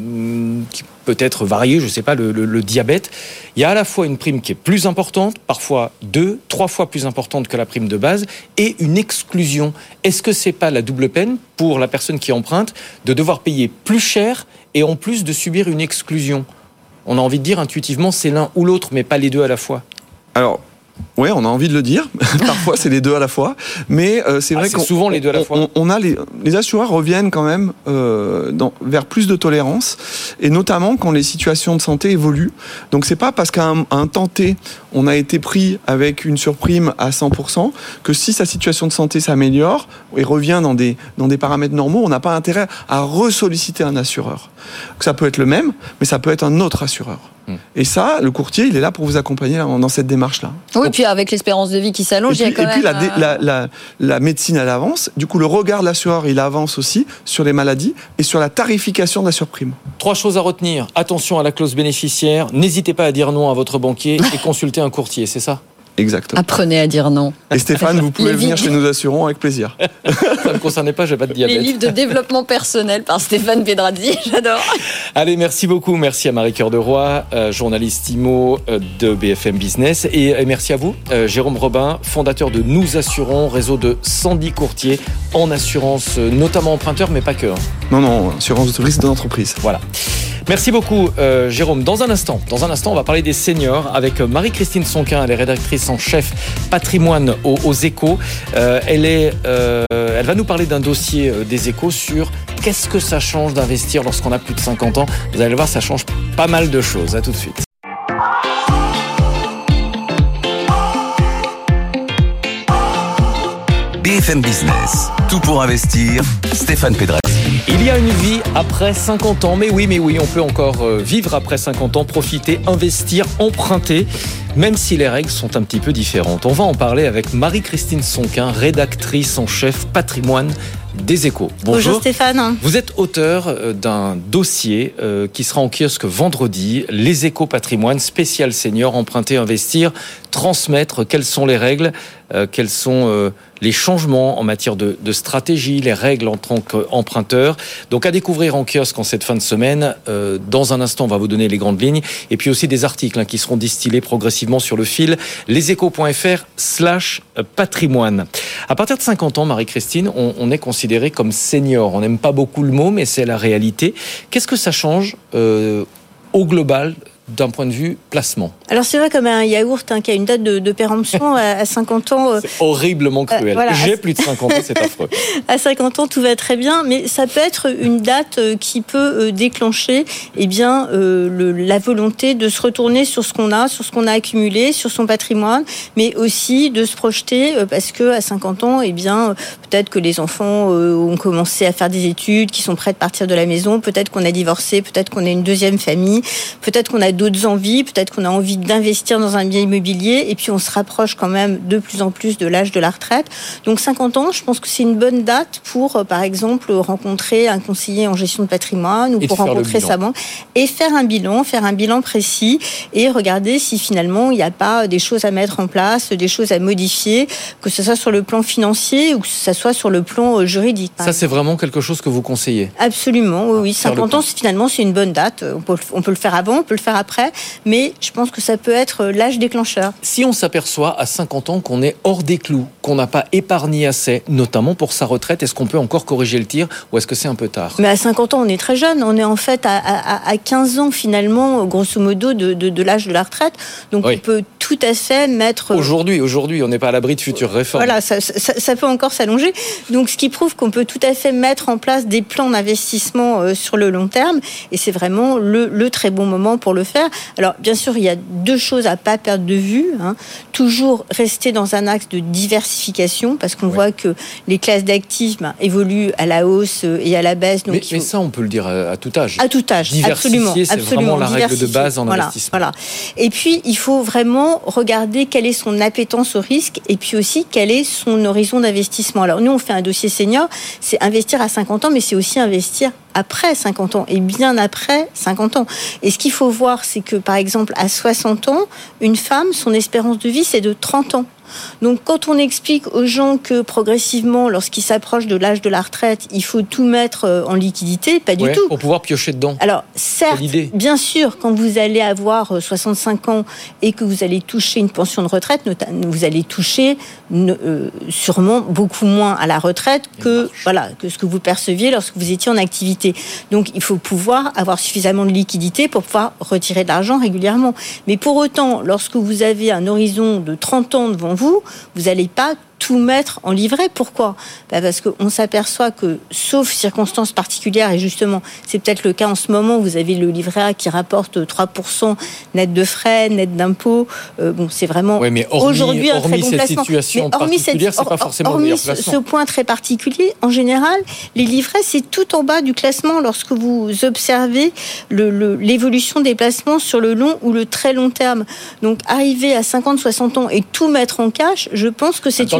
Speaker 2: qui peut être variée, je ne sais pas, le, le, le diabète, il y a à la fois une prime qui est plus importante, parfois deux, trois fois plus importante que la prime de base, et une exclusion. Est-ce que c'est pas la double peine pour la personne qui emprunte de devoir payer plus cher et en plus de subir une exclusion? On a envie de dire intuitivement c'est l'un ou l'autre, mais pas les deux à la fois.
Speaker 5: Alors, oui, on a envie de le dire. Parfois, c'est les deux à la fois. Mais euh, c'est
Speaker 2: ah,
Speaker 5: vrai
Speaker 2: c'est
Speaker 5: qu'on
Speaker 2: souvent les deux à la
Speaker 5: on,
Speaker 2: fois.
Speaker 5: On, on a les, les assureurs reviennent quand même euh, dans, vers plus de tolérance, et notamment quand les situations de santé évoluent. Donc, c'est pas parce qu'à un, un temps T, on a été pris avec une surprime à cent pour cent que si sa situation de santé s'améliore et revient dans des dans des paramètres normaux, on n'a pas intérêt à ressolliciter un assureur. Ça peut être le même, mais ça peut être un autre assureur. Et ça, le courtier, il est là pour vous accompagner dans cette démarche-là.
Speaker 4: Oui, et puis avec l'espérance de vie qui s'allonge, il y a quand
Speaker 5: et
Speaker 4: même...
Speaker 5: puis la, la, la, la médecine, elle avance. Du coup, le regard de l'assureur, il avance aussi sur les maladies et sur la tarification de la surprime.
Speaker 2: Trois choses à retenir. Attention à la clause bénéficiaire. N'hésitez pas à dire non à votre banquier et consulter un courtier, c'est ça ?
Speaker 5: Exactement.
Speaker 4: Apprenez à dire non.
Speaker 5: Et Stéphane, vous pouvez venir chez nos assurants avec plaisir.
Speaker 2: Ça ne me concernait pas, j'ai pas de diabète.
Speaker 4: Les livres de développement personnel par Stéphane Pedrazzi, j'adore.
Speaker 2: Allez, merci beaucoup. Merci à Marie Cœur de Roy, euh, journaliste I M O euh, de B F M Business. Et, et merci à vous, euh, Jérôme Robin, fondateur de Nous Assurons, réseau de cent dix courtiers en assurance, euh, notamment emprunteur, mais pas que. Hein.
Speaker 5: Non, non, assurance de risque d'entreprise.
Speaker 2: Voilà. Merci beaucoup, euh, Jérôme. Dans un instant, dans un instant, on va parler des seniors avec Marie-Christine Sonquin. Elle est rédactrice en chef patrimoine aux, aux Échos. Euh, elle est, euh, elle va nous parler d'un dossier des Échos sur qu'est-ce que ça change d'investir lorsqu'on a plus de cinquante ans. Vous allez voir, ça change pas mal de choses. À tout de suite.
Speaker 1: B F M Business, tout pour investir, Stéphane Pedrazzi.
Speaker 2: Il y a une vie après cinquante ans, mais oui, mais oui, on peut encore vivre après cinquante ans, profiter, investir, emprunter, même si les règles sont un petit peu différentes. On va en parler avec Marie-Christine Sonquin, rédactrice en chef patrimoine des Échos. Bonjour.
Speaker 6: Bonjour Stéphane.
Speaker 2: Vous êtes auteur d'un dossier qui sera en kiosque vendredi, Les Échos patrimoine, spécial senior, emprunter, investir, transmettre. Quelles sont les règles, euh, quels sont euh, les changements en matière de, de stratégie, les règles en tant qu'emprunteur. Donc à découvrir en kiosque en cette fin de semaine. Euh, dans un instant, on va vous donner les grandes lignes. Et puis aussi des articles hein, qui seront distillés progressivement sur le fil leséchos.fr slash patrimoine. À partir de cinquante ans, Marie-Christine, on, on est considéré comme senior. On n'aime pas beaucoup le mot, mais c'est la réalité. Qu'est-ce que ça change euh, au global d'un point de vue placement?
Speaker 6: Alors c'est vrai, comme un yaourt hein, qui a une date de, de péremption à cinquante ans. Euh,
Speaker 2: c'est horriblement cruel. Euh, voilà. J'ai plus de cinquante ans, c'est affreux.
Speaker 6: À cinquante ans, tout va très bien, mais ça peut être une date qui peut déclencher eh bien, euh, le, la volonté de se retourner sur ce qu'on a, sur ce qu'on a accumulé, sur son patrimoine, mais aussi de se projeter parce qu'à cinquante ans, eh bien, peut-être que les enfants euh, ont commencé à faire des études, qui sont prêts de partir de la maison, peut-être qu'on a divorcé, peut-être qu'on a une deuxième famille, peut-être qu'on a d'autres envies, peut-être qu'on a envie d'investir dans un bien immobilier et puis on se rapproche quand même de plus en plus de l'âge de la retraite. Donc cinquante ans, je pense que c'est une bonne date pour, par exemple, rencontrer un conseiller en gestion de patrimoine ou
Speaker 2: et
Speaker 6: pour rencontrer sa banque et faire un bilan, faire un bilan précis et regarder si finalement il n'y a pas des choses à mettre en place, des choses à modifier, que ce soit sur le plan financier ou que ce soit sur le plan juridique.
Speaker 2: Ça, c'est vraiment quelque chose que vous conseillez?
Speaker 6: Absolument, oui. oui. cinquante ans, finalement, c'est une bonne date. On peut, on peut le faire avant, on peut le faire après, mais je pense que ça peut être l'âge déclencheur.
Speaker 2: Si on s'aperçoit à cinquante ans qu'on est hors des clous, qu'on n'a pas épargné assez, notamment pour sa retraite, est-ce qu'on peut encore corriger le tir ou est-ce que c'est un peu tard?
Speaker 6: Mais à cinquante ans, on est très jeune. On est en fait à, à, à quinze ans finalement, grosso modo, de, de, de l'âge de la retraite. Donc oui. On peut tout à fait mettre...
Speaker 2: Aujourd'hui, aujourd'hui, on n'est pas à l'abri de futures réformes.
Speaker 6: Voilà, ça, ça, ça peut encore s'allonger. Donc ce qui prouve qu'on peut tout à fait mettre en place des plans d'investissement euh, sur le long terme. Et c'est vraiment le, le très bon moment pour le faire. Alors bien sûr, il y a deux choses à pas perdre de vue. Hein. Toujours rester dans un axe de diversification parce qu'on oui. voit que les classes d'actifs ben, évoluent à la hausse et à la baisse. Donc
Speaker 2: mais, mais ça, on peut le dire à, à tout âge.
Speaker 6: À tout âge,
Speaker 2: diversifier,
Speaker 6: absolument.
Speaker 2: c'est
Speaker 6: absolument,
Speaker 2: vraiment la règle de base en
Speaker 6: voilà,
Speaker 2: investissement.
Speaker 6: Voilà. Et puis, il faut vraiment regarder quelle est son appétence au risque et puis aussi quel est son horizon d'investissement. Alors nous, on fait un dossier senior, c'est investir à cinquante ans, mais c'est aussi investir après cinquante ans et bien après cinquante ans. Et ce qu'il faut voir, c'est que par exemple à soixante ans, une femme, son espérance de vie, c'est de trente ans. Donc quand on explique aux gens que progressivement, lorsqu'ils s'approchent de l'âge de la retraite, il faut tout mettre en liquidité, pas du
Speaker 2: ouais,
Speaker 6: tout.
Speaker 2: Pour pouvoir piocher dedans.
Speaker 6: Alors certes, bien sûr, quand vous allez avoir soixante-cinq ans et que vous allez toucher une pension de retraite, vous allez toucher euh, sûrement beaucoup moins à la retraite que, voilà, que ce que vous perceviez lorsque vous étiez en activité. Donc il faut pouvoir avoir suffisamment de liquidité pour pouvoir retirer de l'argent régulièrement. Mais pour autant, lorsque vous avez un horizon de trente ans devant vous, vous n'allez pas tout mettre en livret. Pourquoi ? Ben parce qu'on s'aperçoit que, sauf circonstances particulières, et justement, c'est peut-être le cas en ce moment, vous avez le livret A qui rapporte trois pour cent net de frais, net d'impôts. Euh, bon, c'est vraiment
Speaker 2: ouais, mais hormis,
Speaker 6: aujourd'hui un
Speaker 2: hormis
Speaker 6: très bon
Speaker 2: cette
Speaker 6: placement.
Speaker 2: Situation
Speaker 6: mais hormis
Speaker 2: particulière,
Speaker 6: cette,
Speaker 2: c'est pas forcément
Speaker 6: hormis
Speaker 2: le
Speaker 6: ce, ce point très particulier, en général, les livrets, c'est tout en bas du classement lorsque vous observez le, le, l'évolution des placements sur le long ou le très long terme. Donc, arriver à cinquante, soixante ans et tout mettre en cash, je pense que c'est
Speaker 2: Attends,
Speaker 6: une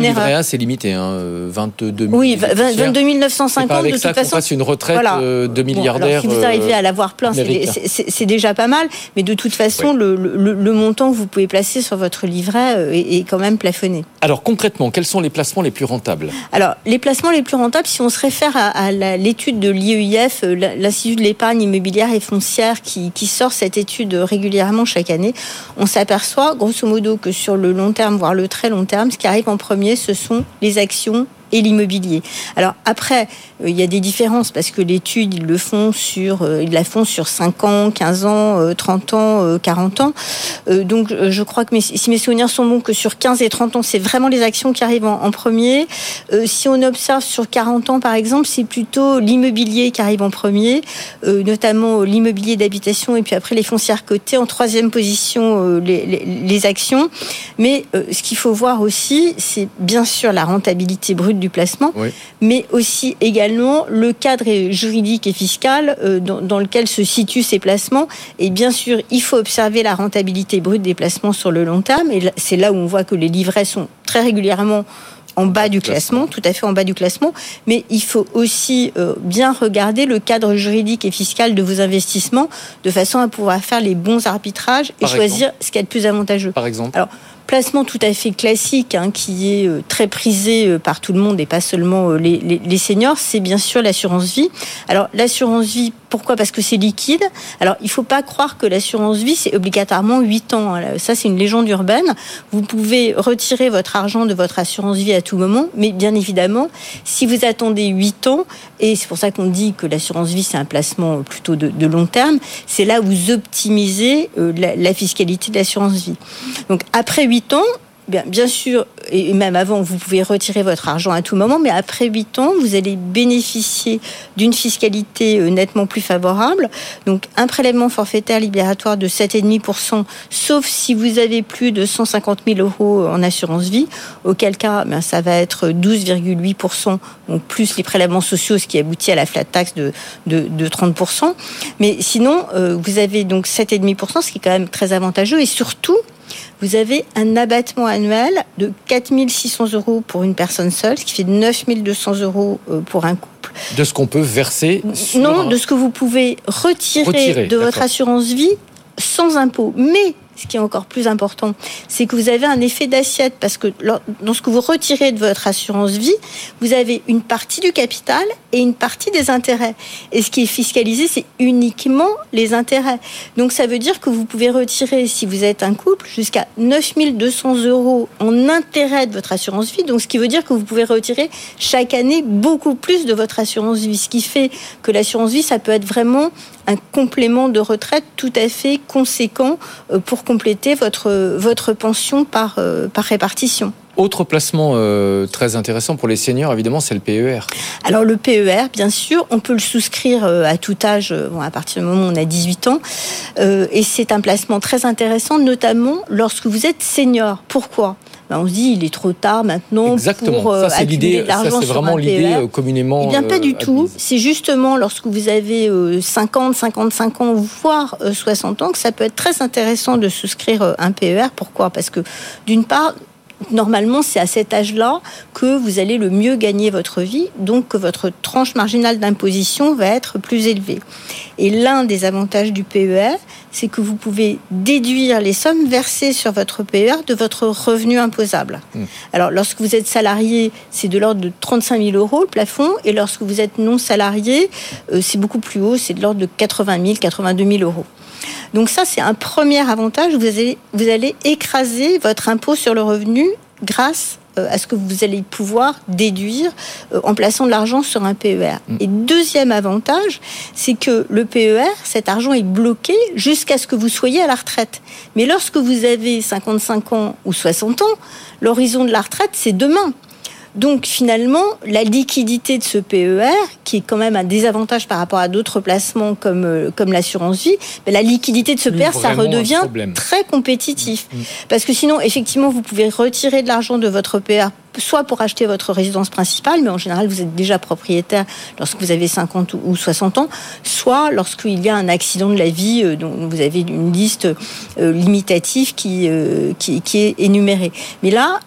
Speaker 6: une erreur.
Speaker 2: Le livret A, c'est limité, hein, vingt-deux mille.
Speaker 6: Oui, vingt-deux mille neuf cent cinquante.
Speaker 2: C'est pas avec
Speaker 6: de
Speaker 2: ça
Speaker 6: toute
Speaker 2: qu'on
Speaker 6: façon,
Speaker 2: fasse une retraite
Speaker 6: voilà.
Speaker 2: de milliardaire.
Speaker 6: Bon, alors, si vous arrivez à l'avoir plein, c'est, c'est, c'est déjà pas mal. Mais de toute façon, oui. le, le, le montant que vous pouvez placer sur votre livret est, est quand même plafonné.
Speaker 2: Alors concrètement, quels sont les placements les plus rentables ?
Speaker 6: Alors, les placements les plus rentables, si on se réfère à, à la, l'étude de l'I E I F, l'Institut de l'épargne immobilière et foncière, qui, qui sort cette étude régulièrement chaque année, on s'aperçoit grosso modo que sur le long terme, voire le très long terme, ce qui arrive en premier, ce sont les actions et l'immobilier. Alors après, euh, il y a des différences parce que l'étude, ils le font sur, euh, ils la font sur cinq ans, quinze ans, euh, trente ans, euh, quarante ans. Euh, donc euh, je crois que mes, si mes souvenirs sont bons, que sur quinze et trente ans, c'est vraiment les actions qui arrivent en, en premier. Euh, si on observe sur quarante ans, par exemple, c'est plutôt l'immobilier qui arrive en premier, euh, notamment l'immobilier d'habitation et puis après les foncières cotées. En troisième position, euh, les, les, les actions. Mais euh, ce qu'il faut voir aussi, c'est bien sûr la rentabilité brute du placement, oui. mais aussi également le cadre juridique et fiscal euh, dans, dans lequel se situent ces placements. Et bien sûr, il faut observer la rentabilité brute des placements sur le long terme. Et c'est là où on voit que les livrets sont très régulièrement en bas du classement, tout à fait en bas du classement, mais il faut aussi euh, bien regarder le cadre juridique et fiscal de vos investissements de façon à pouvoir faire les bons arbitrages et Par choisir exemple. ce qui est le plus avantageux.
Speaker 2: Par exemple.
Speaker 6: Alors, placement tout à fait classique, hein, qui est euh, très prisé euh, par tout le monde et pas seulement euh, les, les, les seniors, c'est bien sûr l'assurance vie. Alors l'assurance vie, pourquoi ? Parce que c'est liquide. Alors il ne faut pas croire que l'assurance vie, c'est obligatoirement huit ans. Ça, c'est une légende urbaine. Vous pouvez retirer votre argent de votre assurance vie à tout moment, mais bien évidemment, si vous attendez huit ans, et c'est pour ça qu'on dit que l'assurance vie, c'est un placement plutôt de, de long terme, c'est là où vous optimisez euh, la, la fiscalité de l'assurance vie. Donc après huit ans, Bien, bien sûr, et même avant, vous pouvez retirer votre argent à tout moment, mais après huit ans, vous allez bénéficier d'une fiscalité nettement plus favorable. Donc, un prélèvement forfaitaire libératoire de sept virgule cinq pour cent, sauf si vous avez plus de cent cinquante mille euros en assurance vie, auquel cas, ben, ça va être douze virgule huit pour cent, donc plus les prélèvements sociaux, ce qui aboutit à la flat tax de, de, de trente pour cent. Mais sinon, euh, vous avez donc sept virgule cinq pour cent, ce qui est quand même très avantageux, et surtout, vous avez un abattement annuel de quatre mille six cents euros pour une personne seule, ce qui fait neuf mille deux cents euros pour un couple.
Speaker 2: De ce qu'on peut verser sur
Speaker 6: Non,
Speaker 2: un...
Speaker 6: de ce que vous pouvez retirer, retirer de votre d'accord. assurance vie sans impôt. Mais ce qui est encore plus important, c'est que vous avez un effet d'assiette parce que dans ce que vous retirez de votre assurance vie, vous avez une partie du capital et une partie des intérêts. Et ce qui est fiscalisé, c'est uniquement les intérêts. Donc ça veut dire que vous pouvez retirer, si vous êtes un couple, jusqu'à neuf mille deux cents euros en intérêt de votre assurance vie. Donc ce qui veut dire que vous pouvez retirer chaque année beaucoup plus de votre assurance vie. Ce qui fait que l'assurance vie, ça peut être vraiment un complément de retraite tout à fait conséquent pour compléter votre, votre pension par, euh, par répartition.
Speaker 2: Autre placement euh, très intéressant pour les seniors, évidemment, c'est le P E R.
Speaker 6: Alors le P E R, bien sûr, on peut le souscrire euh, à tout âge, euh, bon, à partir du moment où on a dix-huit ans, euh, et c'est un placement très intéressant, notamment lorsque vous êtes senior. Pourquoi ? Ben on se dit, il est trop tard maintenant
Speaker 2: Exactement.
Speaker 6: pour euh,
Speaker 2: ça, c'est
Speaker 6: accumuler
Speaker 2: l'idée,
Speaker 6: de l'argent
Speaker 2: ça, c'est
Speaker 6: sur
Speaker 2: vraiment
Speaker 6: un P E R.
Speaker 2: l'idée euh, communément
Speaker 6: Eh bien, pas du
Speaker 2: euh,
Speaker 6: tout.
Speaker 2: admise.
Speaker 6: C'est justement lorsque vous avez euh, cinquante, cinquante-cinq ans, voire euh, soixante ans, que ça peut être très intéressant de souscrire euh, un P E R. Pourquoi ? Parce que, d'une part, normalement, c'est à cet âge-là que vous allez le mieux gagner votre vie, donc que votre tranche marginale d'imposition va être plus élevée. Et l'un des avantages du P E R, c'est que vous pouvez déduire les sommes versées sur votre P E R de votre revenu imposable. Mmh. Alors, lorsque vous êtes salarié, c'est de l'ordre de trente-cinq mille euros le plafond, et lorsque vous êtes non salarié, euh, c'est beaucoup plus haut, c'est de l'ordre de quatre-vingt mille, quatre-vingt-deux mille euros. Donc ça, c'est un premier avantage. Vous allez, vous allez écraser votre impôt sur le revenu grâce à ce que vous allez pouvoir déduire en plaçant de l'argent sur un P E R. Mmh. Et deuxième avantage, c'est que le P E R, cet argent est bloqué jusqu'à ce que vous soyez à la retraite. Mais lorsque vous avez cinquante-cinq ans ou soixante ans, l'horizon de la retraite, c'est demain. Donc finalement, la liquidité de ce P E R, qui est quand même un désavantage par rapport à d'autres placements comme, euh, comme l'assurance vie, mais la liquidité de ce P E R, ça redevient très compétitif. Mmh. Parce que sinon, effectivement, vous pouvez retirer de l'argent de votre P E R, soit pour acheter votre résidence principale, mais en général, vous êtes déjà propriétaire lorsque vous avez cinquante ou soixante ans, soit lorsqu'il y a un accident de la vie, euh, dont vous avez une liste euh, limitative qui, euh, qui, qui est énumérée. Mais là,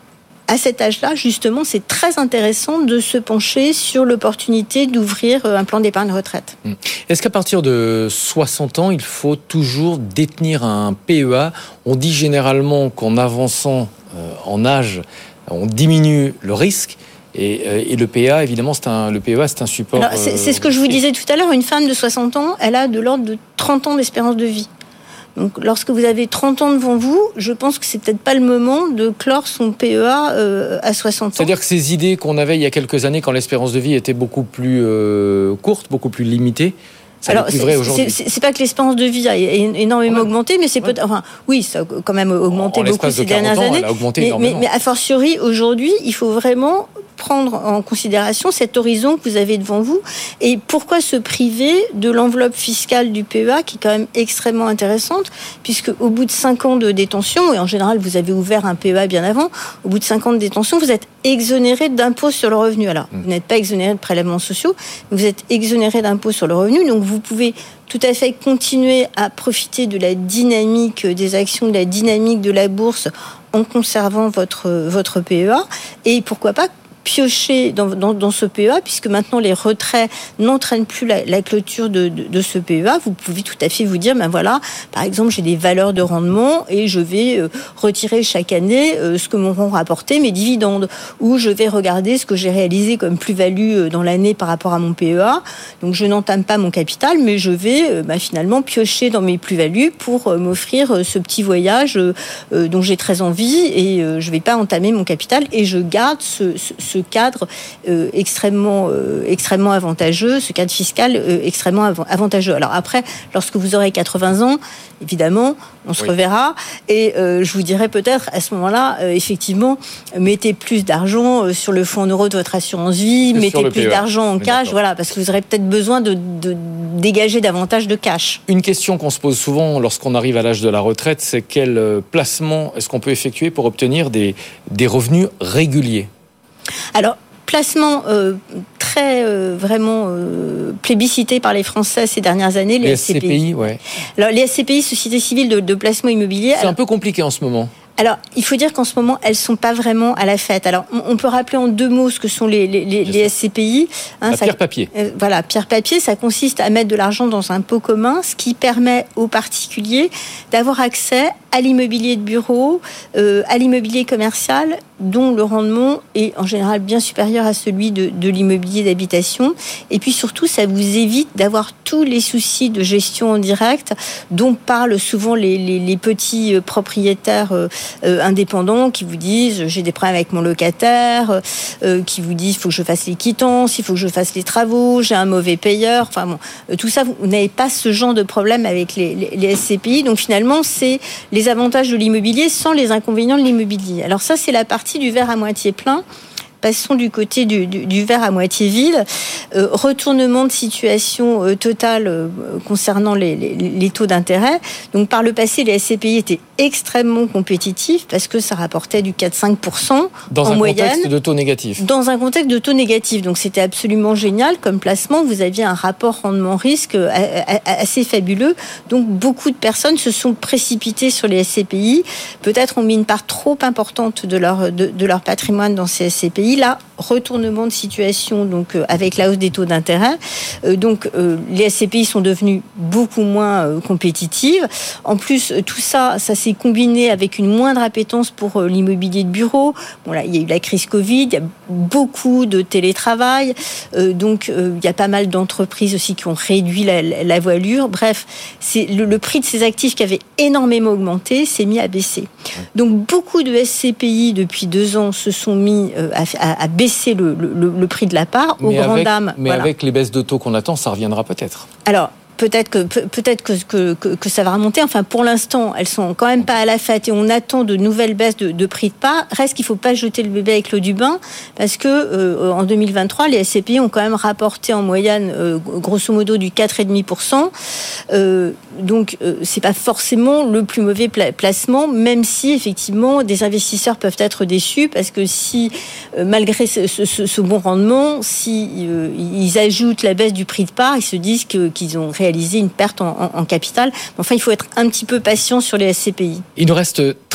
Speaker 6: à cet âge-là, justement, c'est très intéressant de se pencher sur l'opportunité d'ouvrir un plan d'épargne retraite.
Speaker 2: Est-ce qu'à partir de soixante ans, il faut toujours détenir un P E A ? On dit généralement qu'en avançant euh, en âge, on diminue le risque. Et, et le P E A, évidemment, c'est un, le P E A, c'est un support...
Speaker 6: Alors, c'est, c'est ce que je vous disais tout à l'heure. Une femme de soixante ans, elle a de l'ordre de trente ans d'espérance de vie. Donc, lorsque vous avez trente ans devant vous, je pense que c'est peut-être pas le moment de clore son P E A euh, à soixante ans.
Speaker 2: C'est-à-dire que ces idées qu'on avait il y a quelques années, quand l'espérance de vie était beaucoup plus euh, courte, beaucoup plus limitée, ça
Speaker 6: alors,
Speaker 2: c'est, vrai aujourd'hui.
Speaker 6: C'est, c'est pas que l'espérance de vie a énormément ouais. augmenté, mais c'est ouais. peut-être, enfin, oui, ça a quand même augmenté en, en beaucoup ces dernières ans, années.
Speaker 2: Elle a augmenté
Speaker 6: mais,
Speaker 2: énormément.
Speaker 6: mais, mais a fortiori, aujourd'hui, il faut vraiment prendre en considération cet horizon que vous avez devant vous. Et pourquoi se priver de l'enveloppe fiscale du P E A, qui est quand même extrêmement intéressante, puisque au bout de cinq ans de détention, et en général, vous avez ouvert un P E A bien avant, au bout de cinq ans de détention, vous êtes exonéré d'impôt sur le revenu. Alors, mmh. vous n'êtes pas exonéré de prélèvements sociaux, vous êtes exonéré d'impôt sur le revenu, donc vous pouvez tout à fait continuer à profiter de la dynamique des actions, de la dynamique de la bourse en conservant votre, votre P E A. Et pourquoi pas piocher dans, dans, dans ce P E A, puisque maintenant les retraits n'entraînent plus la, la clôture de, de, de ce P E A. Vous pouvez tout à fait vous dire, ben voilà, par exemple, j'ai des valeurs de rendement et je vais euh, retirer chaque année euh, ce que m'auront rapporté mes dividendes, ou je vais regarder ce que j'ai réalisé comme plus-value dans l'année par rapport à mon P E A. Donc je n'entame pas mon capital, mais je vais euh, ben, finalement piocher dans mes plus-values pour euh, m'offrir euh, ce petit voyage euh, euh, dont j'ai très envie, et euh, je ne vais pas entamer mon capital, et je garde ce, ce, ce cadre euh, extrêmement, euh, extrêmement avantageux, ce cadre fiscal euh, extrêmement av- avantageux. Alors après, lorsque vous aurez quatre-vingts ans, évidemment, on se oui. reverra, et euh, je vous dirais peut-être à ce moment-là, euh, effectivement, mettez plus d'argent euh, sur le fonds en euros de votre assurance vie, que mettez plus P E A. D'argent en cash, voilà, parce que vous aurez peut-être besoin de, de dégager davantage de cash.
Speaker 2: Une question qu'on se pose souvent lorsqu'on arrive à l'âge de la retraite, c'est quel placement est-ce qu'on peut effectuer pour obtenir des, des revenus réguliers ?
Speaker 6: Alors, placement euh, très euh, vraiment euh, plébiscité par les Français ces dernières années, les, les S C P I.
Speaker 2: S C P I, ouais.
Speaker 6: Alors, les S C P I, Société Civile de, de Placement Immobilier.
Speaker 2: C'est alors, un peu compliqué en ce moment.
Speaker 6: Alors, il faut dire qu'en ce moment, elles sont pas vraiment à la fête. Alors, on peut rappeler en deux mots ce que sont les, les, les, les S C P I.
Speaker 2: Hein, la ça, pierre-papier.
Speaker 6: Euh, voilà, pierre-papier, ça consiste à mettre de l'argent dans un pot commun, ce qui permet aux particuliers d'avoir accès à l'immobilier de bureau, euh, à l'immobilier commercial, dont le rendement est en général bien supérieur à celui de, de l'immobilier d'habitation. Et puis surtout, ça vous évite d'avoir tous les soucis de gestion en direct dont parlent souvent les, les, les petits propriétaires euh, euh, indépendants qui vous disent « j'ai des problèmes avec mon locataire euh, », qui vous disent « il faut que je fasse les quittances, il faut que je fasse les travaux, j'ai un mauvais payeur ». Enfin bon, euh, tout ça, vous, vous n'avez pas ce genre de problème avec les, les, les S C P I. Donc finalement, c'est les avantages de l'immobilier sans les inconvénients de l'immobilier. Alors ça, c'est la partie du verre à moitié plein. Passons du côté du, du, du verre à moitié vide. Euh, retournement de situation euh, totale euh, concernant les, les, les taux d'intérêt. Donc, par le passé, les S C P I étaient extrêmement compétitifs parce que ça rapportait du quatre à cinq pour cent
Speaker 2: dans
Speaker 6: en
Speaker 2: un
Speaker 6: moyenne.
Speaker 2: Dans un contexte de taux négatifs.
Speaker 6: Dans un contexte de taux négatifs. Donc, c'était absolument génial comme placement. Vous aviez un rapport rendement-risque assez fabuleux. Donc, beaucoup de personnes se sont précipitées sur les S C P I. Peut-être ont mis une part trop importante de leur, de, de leur patrimoine dans ces S C P I. Là, retournement de situation donc euh, avec la hausse des taux d'intérêt. Euh, donc euh, les S C P I sont devenus beaucoup moins euh, compétitives. En plus, euh, tout ça, ça s'est combiné avec une moindre appétence pour euh, l'immobilier de bureau. Bon là, il y a eu la crise Covid, il y a beaucoup de télétravail, euh, donc euh, il y a pas mal d'entreprises aussi qui ont réduit la, la, la voilure. Bref, c'est le, le prix de ces actifs qui avait énormément augmenté s'est mis à baisser. Donc beaucoup de S C P I depuis deux ans se sont mis euh, à À, à baisser le, le, le prix de la part aux
Speaker 2: mais
Speaker 6: grandes
Speaker 2: avec,
Speaker 6: dames.
Speaker 2: Mais voilà. Avec les baisses de taux qu'on attend, ça reviendra peut-être.
Speaker 6: Alors, peut-être que peut-être que, que, que, que ça va remonter. Enfin, pour l'instant, elles sont quand même pas à la fête et on attend de nouvelles baisses de, de prix de part. Reste qu'il faut pas jeter le bébé avec l'eau du bain parce que euh, en deux mille vingt-trois, les S C P I ont quand même rapporté en moyenne, euh, grosso modo, du quatre virgule cinq pour cent. Euh, donc, euh, c'est pas forcément le plus mauvais pla- placement, même si effectivement des investisseurs peuvent être déçus parce que si, euh, malgré ce, ce, ce bon rendement, si euh, ils ajoutent la baisse du prix de part, ils se disent que, qu'ils ont réalisé une perte en, en, en capital. Enfin, il faut être un petit peu patient sur les S C P I.
Speaker 2: Il nous reste très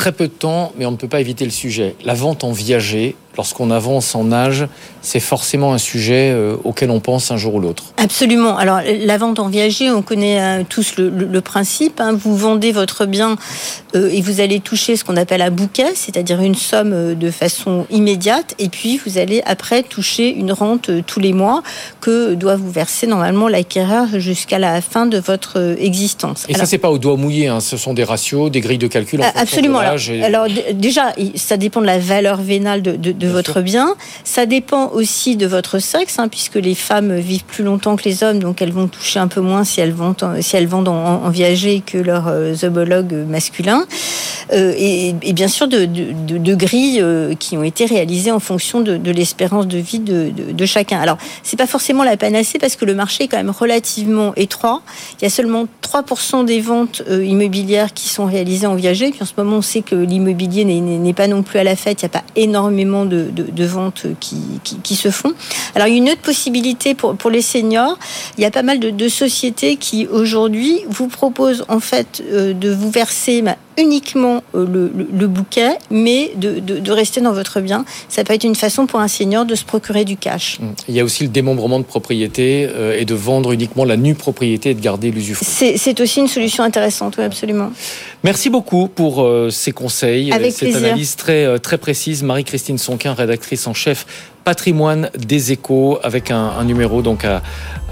Speaker 2: très peu de temps, mais on ne peut pas éviter le sujet. La vente en viager, lorsqu'on avance en âge, c'est forcément un sujet euh, auquel on pense un jour ou l'autre.
Speaker 6: Absolument. Alors, la vente en viager, on connaît euh, tous le, le, le principe. Hein. Vous vendez votre bien euh, et vous allez toucher ce qu'on appelle un bouquet, c'est-à-dire une somme euh, de façon immédiate, et puis vous allez après toucher une rente euh, tous les mois que doit vous verser normalement l'acquéreur jusqu'à la fin de votre euh, existence.
Speaker 2: Et alors, ça, c'est pas au doigt mouillé, hein. Ce sont des ratios, des grilles de calcul en
Speaker 6: absolument.
Speaker 2: fonction de l'âge.
Speaker 6: Alors, et... alors d- déjà, ça dépend de la valeur vénale de, de, de votre sûr. bien. Ça dépend aussi de votre sexe, hein, puisque les femmes vivent plus longtemps que les hommes, donc elles vont toucher un peu moins si elles vendent, si elles vendent en, en viager que leurs euh, homologues masculins. Euh, et, et bien sûr de, de, de, de grilles euh, qui ont été réalisées en fonction de, de l'espérance de vie de, de, de chacun. Alors, c'est pas forcément la panacée parce que le marché est quand même relativement étroit. Il y a seulement trois pour cent des ventes euh, immobilières qui sont réalisées en viager. Puis en ce moment, on sait que l'immobilier n'est, n'est pas non plus à la fête. Il n'y a pas énormément de, de, de ventes qui, qui, qui se font. Alors, il y a une autre possibilité pour, pour les seniors. Il y a pas mal de, de sociétés qui, aujourd'hui, vous proposent en fait euh, de vous verser bah, uniquement euh, le, le, le bouquet, mais de, de, de rester dans votre bien. Ça peut être une façon pour un senior de se procurer du cash.
Speaker 2: Il y a aussi le démembrement de propriété euh, et de vendre uniquement la nue propriété et de garder l'usufruit.
Speaker 6: C'est, c'est aussi une solution intéressante, oui, absolument.
Speaker 2: Merci beaucoup pour euh, ces conseils,
Speaker 6: Avec
Speaker 2: cette
Speaker 6: plaisir.
Speaker 2: analyse très, euh, très précise. Marie-Christine Sonquin, rédactrice en chef Patrimoine des Échos, avec un, un numéro donc à,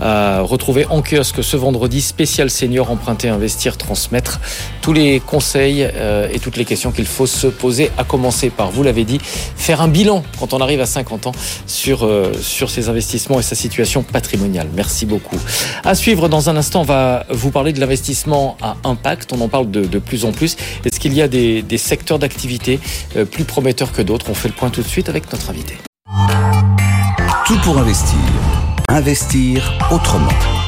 Speaker 2: à retrouver en kiosque ce vendredi, spécial senior, emprunter, investir, transmettre. Tous les conseils euh, et toutes les questions qu'il faut se poser, à commencer par, vous l'avez dit, faire un bilan quand on arrive à cinquante ans sur, euh, sur ses investissements et sa situation patrimoniale. Merci beaucoup. À suivre dans un instant, on va vous parler de l'investissement à impact. On en parle de, de plus en plus. Est-ce qu'il y a des, des secteurs d'activité euh, plus prometteurs que d'autres? On fait le point tout de suite avec notre invité.
Speaker 1: Tout pour investir. Investir autrement.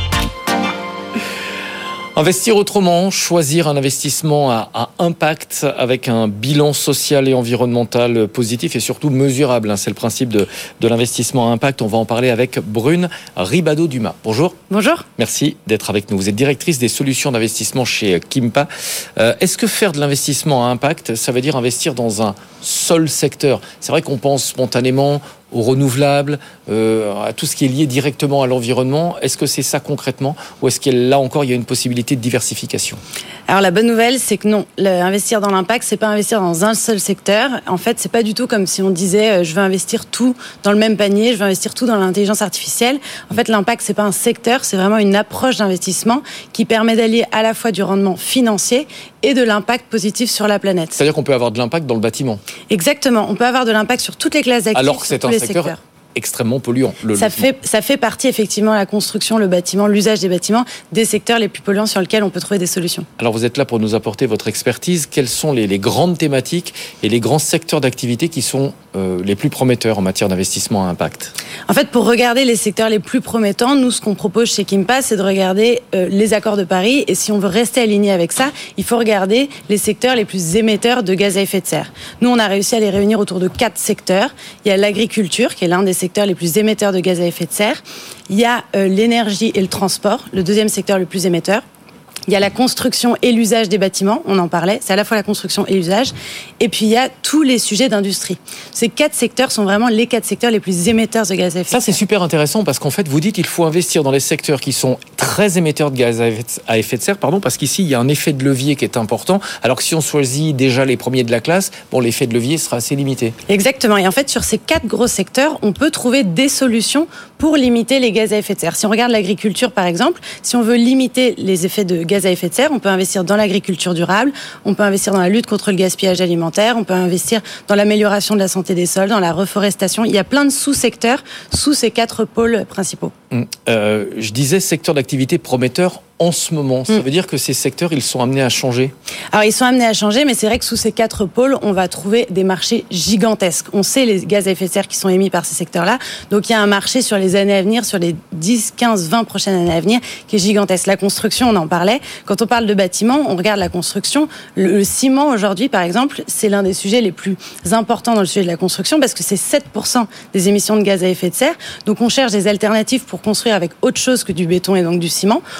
Speaker 2: Investir autrement, choisir un investissement à, à impact avec un bilan social et environnemental positif et surtout mesurable. C'est le principe de, de l'investissement à impact. On va en parler avec Brune Ribado-Dumas. Bonjour.
Speaker 7: Bonjour.
Speaker 2: Merci d'être avec nous. Vous êtes directrice des solutions d'investissement chez Kimpa. Euh, est-ce que faire de l'investissement à impact, ça veut dire investir dans un seul secteur? C'est vrai qu'on pense spontanément aux renouvelables, euh, à tout ce qui est lié directement à l'environnement. Est-ce que c'est ça concrètement, ou est-ce que là encore il y a une possibilité de diversification?
Speaker 7: Alors la bonne nouvelle, c'est que non, le, investir dans l'impact, c'est pas investir dans un seul secteur. En fait, c'est pas du tout comme si on disait euh, je veux investir tout dans le même panier, je veux investir tout dans l'intelligence artificielle. En fait, l'impact, c'est pas un secteur, c'est vraiment une approche d'investissement qui permet d'allier à la fois du rendement financier et de l'impact positif sur la planète.
Speaker 2: C'est-à-dire qu'on peut avoir de l'impact dans le bâtiment?
Speaker 7: Exactement, on peut avoir de l'impact sur toutes les classes d'actifs,
Speaker 2: alors que c'est
Speaker 7: sur tous
Speaker 2: un
Speaker 7: les
Speaker 2: secteur
Speaker 7: secteurs
Speaker 2: extrêmement polluant. Le
Speaker 7: ça, fait, ça fait partie effectivement la construction, le bâtiment, l'usage des bâtiments, des secteurs les plus polluants sur lesquels on peut trouver des solutions.
Speaker 2: Alors vous êtes là pour nous apporter votre expertise. Quelles sont les, les grandes thématiques et les grands secteurs d'activité qui sont euh, les plus prometteurs en matière d'investissement à impact?
Speaker 7: En fait, pour regarder les secteurs les plus promettants, nous, ce qu'on propose chez Kimpa, c'est de regarder euh, les accords de Paris. Et si on veut rester aligné avec ça, il faut regarder les secteurs les plus émetteurs de gaz à effet de serre. Nous, on a réussi à les réunir autour de quatre secteurs. Il y a l'agriculture, qui est l'un des secteurs les plus émetteurs de gaz à effet de serre. Il y a euh, l'énergie et le transport, le deuxième secteur le plus émetteur. Il y a la construction et l'usage des bâtiments, on en parlait, c'est à la fois la construction et l'usage. Et puis il y a tous les sujets d'industrie. Ces quatre secteurs sont vraiment les quatre secteurs les plus émetteurs de gaz à effet de serre.
Speaker 2: Ça, c'est super intéressant parce qu'en fait, vous dites qu'il faut investir dans les secteurs qui sont très émetteurs de gaz à effet de serre, pardon, parce qu'ici, il y a un effet de levier qui est important, alors que si on choisit déjà les premiers de la classe, bon, l'effet de levier sera assez limité.
Speaker 7: Exactement. Et en fait, sur ces quatre gros secteurs, on peut trouver des solutions pour limiter les gaz à effet de serre. Si on regarde l'agriculture, par exemple, si on veut limiter les effets de gaz à effet de serre, on peut investir dans l'agriculture durable, on peut investir dans la lutte contre le gaspillage alimentaire, on peut investir dans l'amélioration de la santé des sols, dans la reforestation. Il y a plein de sous-secteurs sous ces quatre pôles principaux.
Speaker 2: Mmh. Euh, je disais secteur d'activité prometteur en ce moment. Ça mmh. veut dire que ces secteurs, ils sont amenés à changer?
Speaker 7: Alors, ils sont amenés à changer, mais c'est vrai que sous ces quatre pôles, on va trouver des marchés gigantesques. On sait les gaz à effet de serre qui sont émis par ces secteurs-là. Donc, il y a un marché sur les années à venir, sur les dix, quinze, vingt prochaines années à venir, qui est gigantesque. La construction, on en parlait. Quand on parle de bâtiments, on regarde la construction. Le, le ciment, aujourd'hui, par exemple, c'est l'un des sujets les plus importants dans le sujet de la construction parce que c'est sept pour cent des émissions de gaz à effet de serre. Donc, on cherche des alternatives pour construire avec autre chose que du béton et donc du ciment. Ou alors,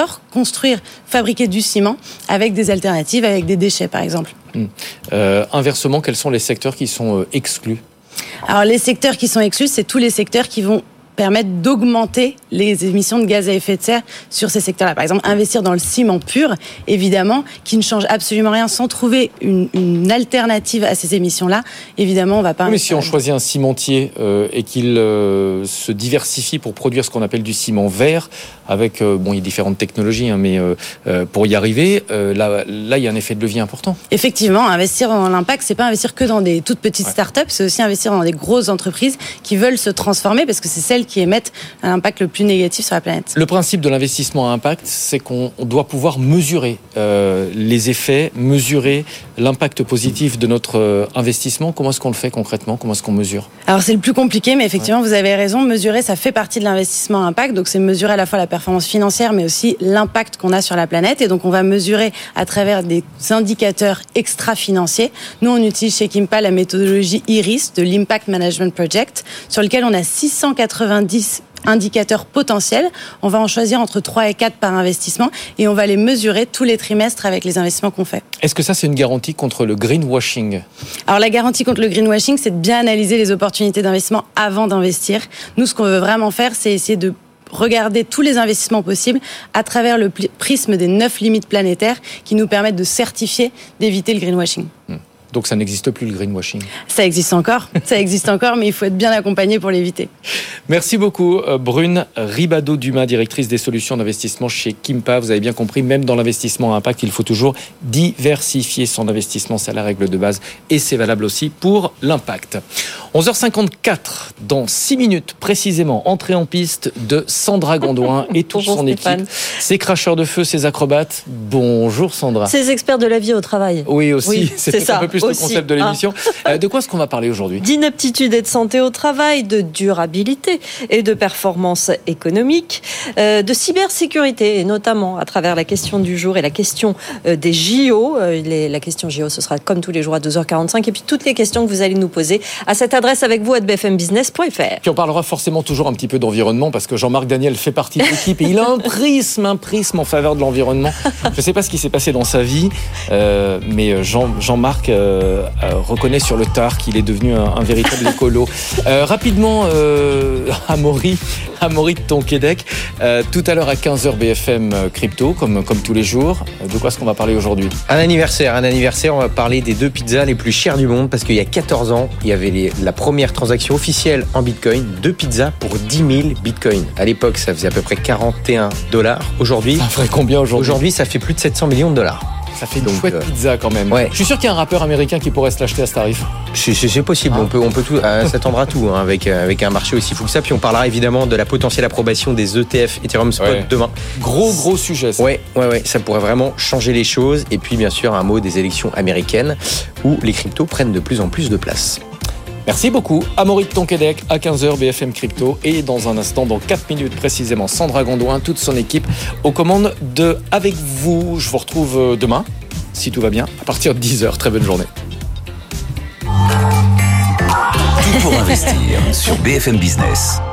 Speaker 7: alors construire, fabriquer du ciment avec des alternatives, avec des déchets par exemple.
Speaker 2: Mmh. Euh, inversement, quels sont les secteurs qui sont euh, exclus ?
Speaker 7: Alors les secteurs qui sont exclus, c'est tous les secteurs qui vont permettre d'augmenter les émissions de gaz à effet de serre sur ces secteurs-là. Par exemple, investir dans le ciment pur, évidemment, qui ne change absolument rien sans trouver une, une alternative à ces émissions-là, évidemment, on ne va pas...
Speaker 2: Oui, mais si on choisit un cimentier euh, et qu'il euh, se diversifie pour produire ce qu'on appelle du ciment vert, avec, euh, bon, il y a différentes technologies, hein, mais euh, euh, pour y arriver, euh, là, là, il y a un effet de levier important.
Speaker 7: Effectivement, investir dans l'impact, c'est pas investir que dans des toutes petites ouais. startups, c'est aussi investir dans des grosses entreprises qui veulent se transformer, parce que c'est celles qui émettent un impact le plus négatif sur la planète.
Speaker 2: Le principe de l'investissement à impact, c'est qu'on doit pouvoir mesurer euh, les effets, mesurer l'impact positif de notre euh, investissement. Comment est-ce qu'on le fait concrètement ? Comment est-ce qu'on mesure ?
Speaker 7: Alors c'est le plus compliqué, mais effectivement, ouais. vous avez raison. Mesurer, ça fait partie de l'investissement à impact. Donc c'est mesurer à la fois la performance financière, mais aussi l'impact qu'on a sur la planète. Et donc on va mesurer à travers des indicateurs extra-financiers. Nous, on utilise chez Kimpa la méthodologie I R I S de l'Impact Management Project, sur lequel on a six cent quatre-vingt-dix indicateurs potentiels. On va en choisir entre trois et quatre par investissement et on va les mesurer tous les trimestres avec les investissements qu'on fait.
Speaker 2: Est-ce que ça, c'est une garantie contre le greenwashing ?
Speaker 7: Alors, la garantie contre le greenwashing, c'est de bien analyser les opportunités d'investissement avant d'investir. Nous, ce qu'on veut vraiment faire, c'est essayer de regarder tous les investissements possibles à travers le prisme des neuf limites planétaires qui nous permettent de certifier, d'éviter le greenwashing.
Speaker 2: Mmh. Donc ça n'existe plus le greenwashing.
Speaker 7: Ça existe encore, ça existe encore, mais il faut être bien accompagné pour l'éviter.
Speaker 2: Merci beaucoup Brune Ribado-Dumas, directrice des solutions d'investissement chez Kimpa. Vous avez bien compris, même dans l'investissement à impact, il faut toujours diversifier son investissement, c'est la règle de base et c'est valable aussi pour l'impact. onze heures cinquante-quatre, dans six minutes précisément, entrée en piste de Sandra Gondouin et toute son Stéphane. équipe. Ses cracheurs de feu, ses acrobates. Bonjour Sandra.
Speaker 8: Ses experts de la vie au travail.
Speaker 2: Oui aussi,
Speaker 8: oui,
Speaker 2: c'est,
Speaker 8: c'est ça.
Speaker 2: Un peu plus
Speaker 8: Aussi,
Speaker 2: le concept de l'émission.
Speaker 8: Hein.
Speaker 2: Euh, de quoi est-ce qu'on va parler aujourd'hui ?
Speaker 8: D'inaptitude et de santé au travail, de durabilité et de performance économique, euh, de cybersécurité, et notamment à travers la question du jour et la question euh, des J O. Euh, les, la question J O, ce sera comme tous les jours à deux heures quarante-cinq. Et puis toutes les questions que vous allez nous poser à cette adresse avec vous, à b f m business point f r.
Speaker 2: Puis on parlera forcément toujours un petit peu d'environnement, parce que Jean-Marc Daniel fait partie de l'équipe et il a un prisme, un prisme en faveur de l'environnement. Je ne sais pas ce qui s'est passé dans sa vie, euh, mais Jean, Jean-Marc euh, euh, reconnaît sur le tard qu'il est devenu un, un véritable écolo. Euh, rapidement, euh, Amaury, Amaury de Tonquédec, euh, tout à l'heure à quinze heures B F M Crypto, comme, comme tous les jours. De quoi est-ce qu'on va parler aujourd'hui ?
Speaker 9: Un anniversaire, un anniversaire, on va parler des deux pizzas les plus chères du monde, parce qu'il y a quatorze ans, il y avait les, la première transaction officielle en Bitcoin, deux pizzas pour dix mille Bitcoins. À l'époque, ça faisait à peu près quarante et un dollars. Aujourd'hui,
Speaker 2: ça ferait combien aujourd'hui ?
Speaker 9: Aujourd'hui, ça fait plus de sept cents millions de dollars.
Speaker 2: Ça fait une Donc, chouette euh... pizza quand même.
Speaker 9: Ouais.
Speaker 2: Je suis sûr qu'il y a un rappeur américain qui pourrait se l'acheter à ce tarif.
Speaker 9: C'est, c'est, c'est possible, ah. on peut, on peut tout, euh, s'attendre à tout hein, avec, euh, avec un marché aussi fou que ça. Puis on parlera évidemment de la potentielle approbation des E T F Ethereum Spot ouais. demain.
Speaker 2: Gros gros sujet. Ça.
Speaker 9: Ouais, ouais, ouais, ça pourrait vraiment changer les choses. Et puis bien sûr un mot des élections américaines où les cryptos prennent de plus en plus de place.
Speaker 2: Merci beaucoup. Amaury de Tonquédec à quinze heures B F M Crypto et dans un instant, dans quatre minutes précisément, Sandra Gondouin, toute son équipe aux commandes de Avec vous. Je vous retrouve demain, si tout va bien, à partir de dix heures. Très bonne journée.
Speaker 1: Tout pour investir sur B F M Business.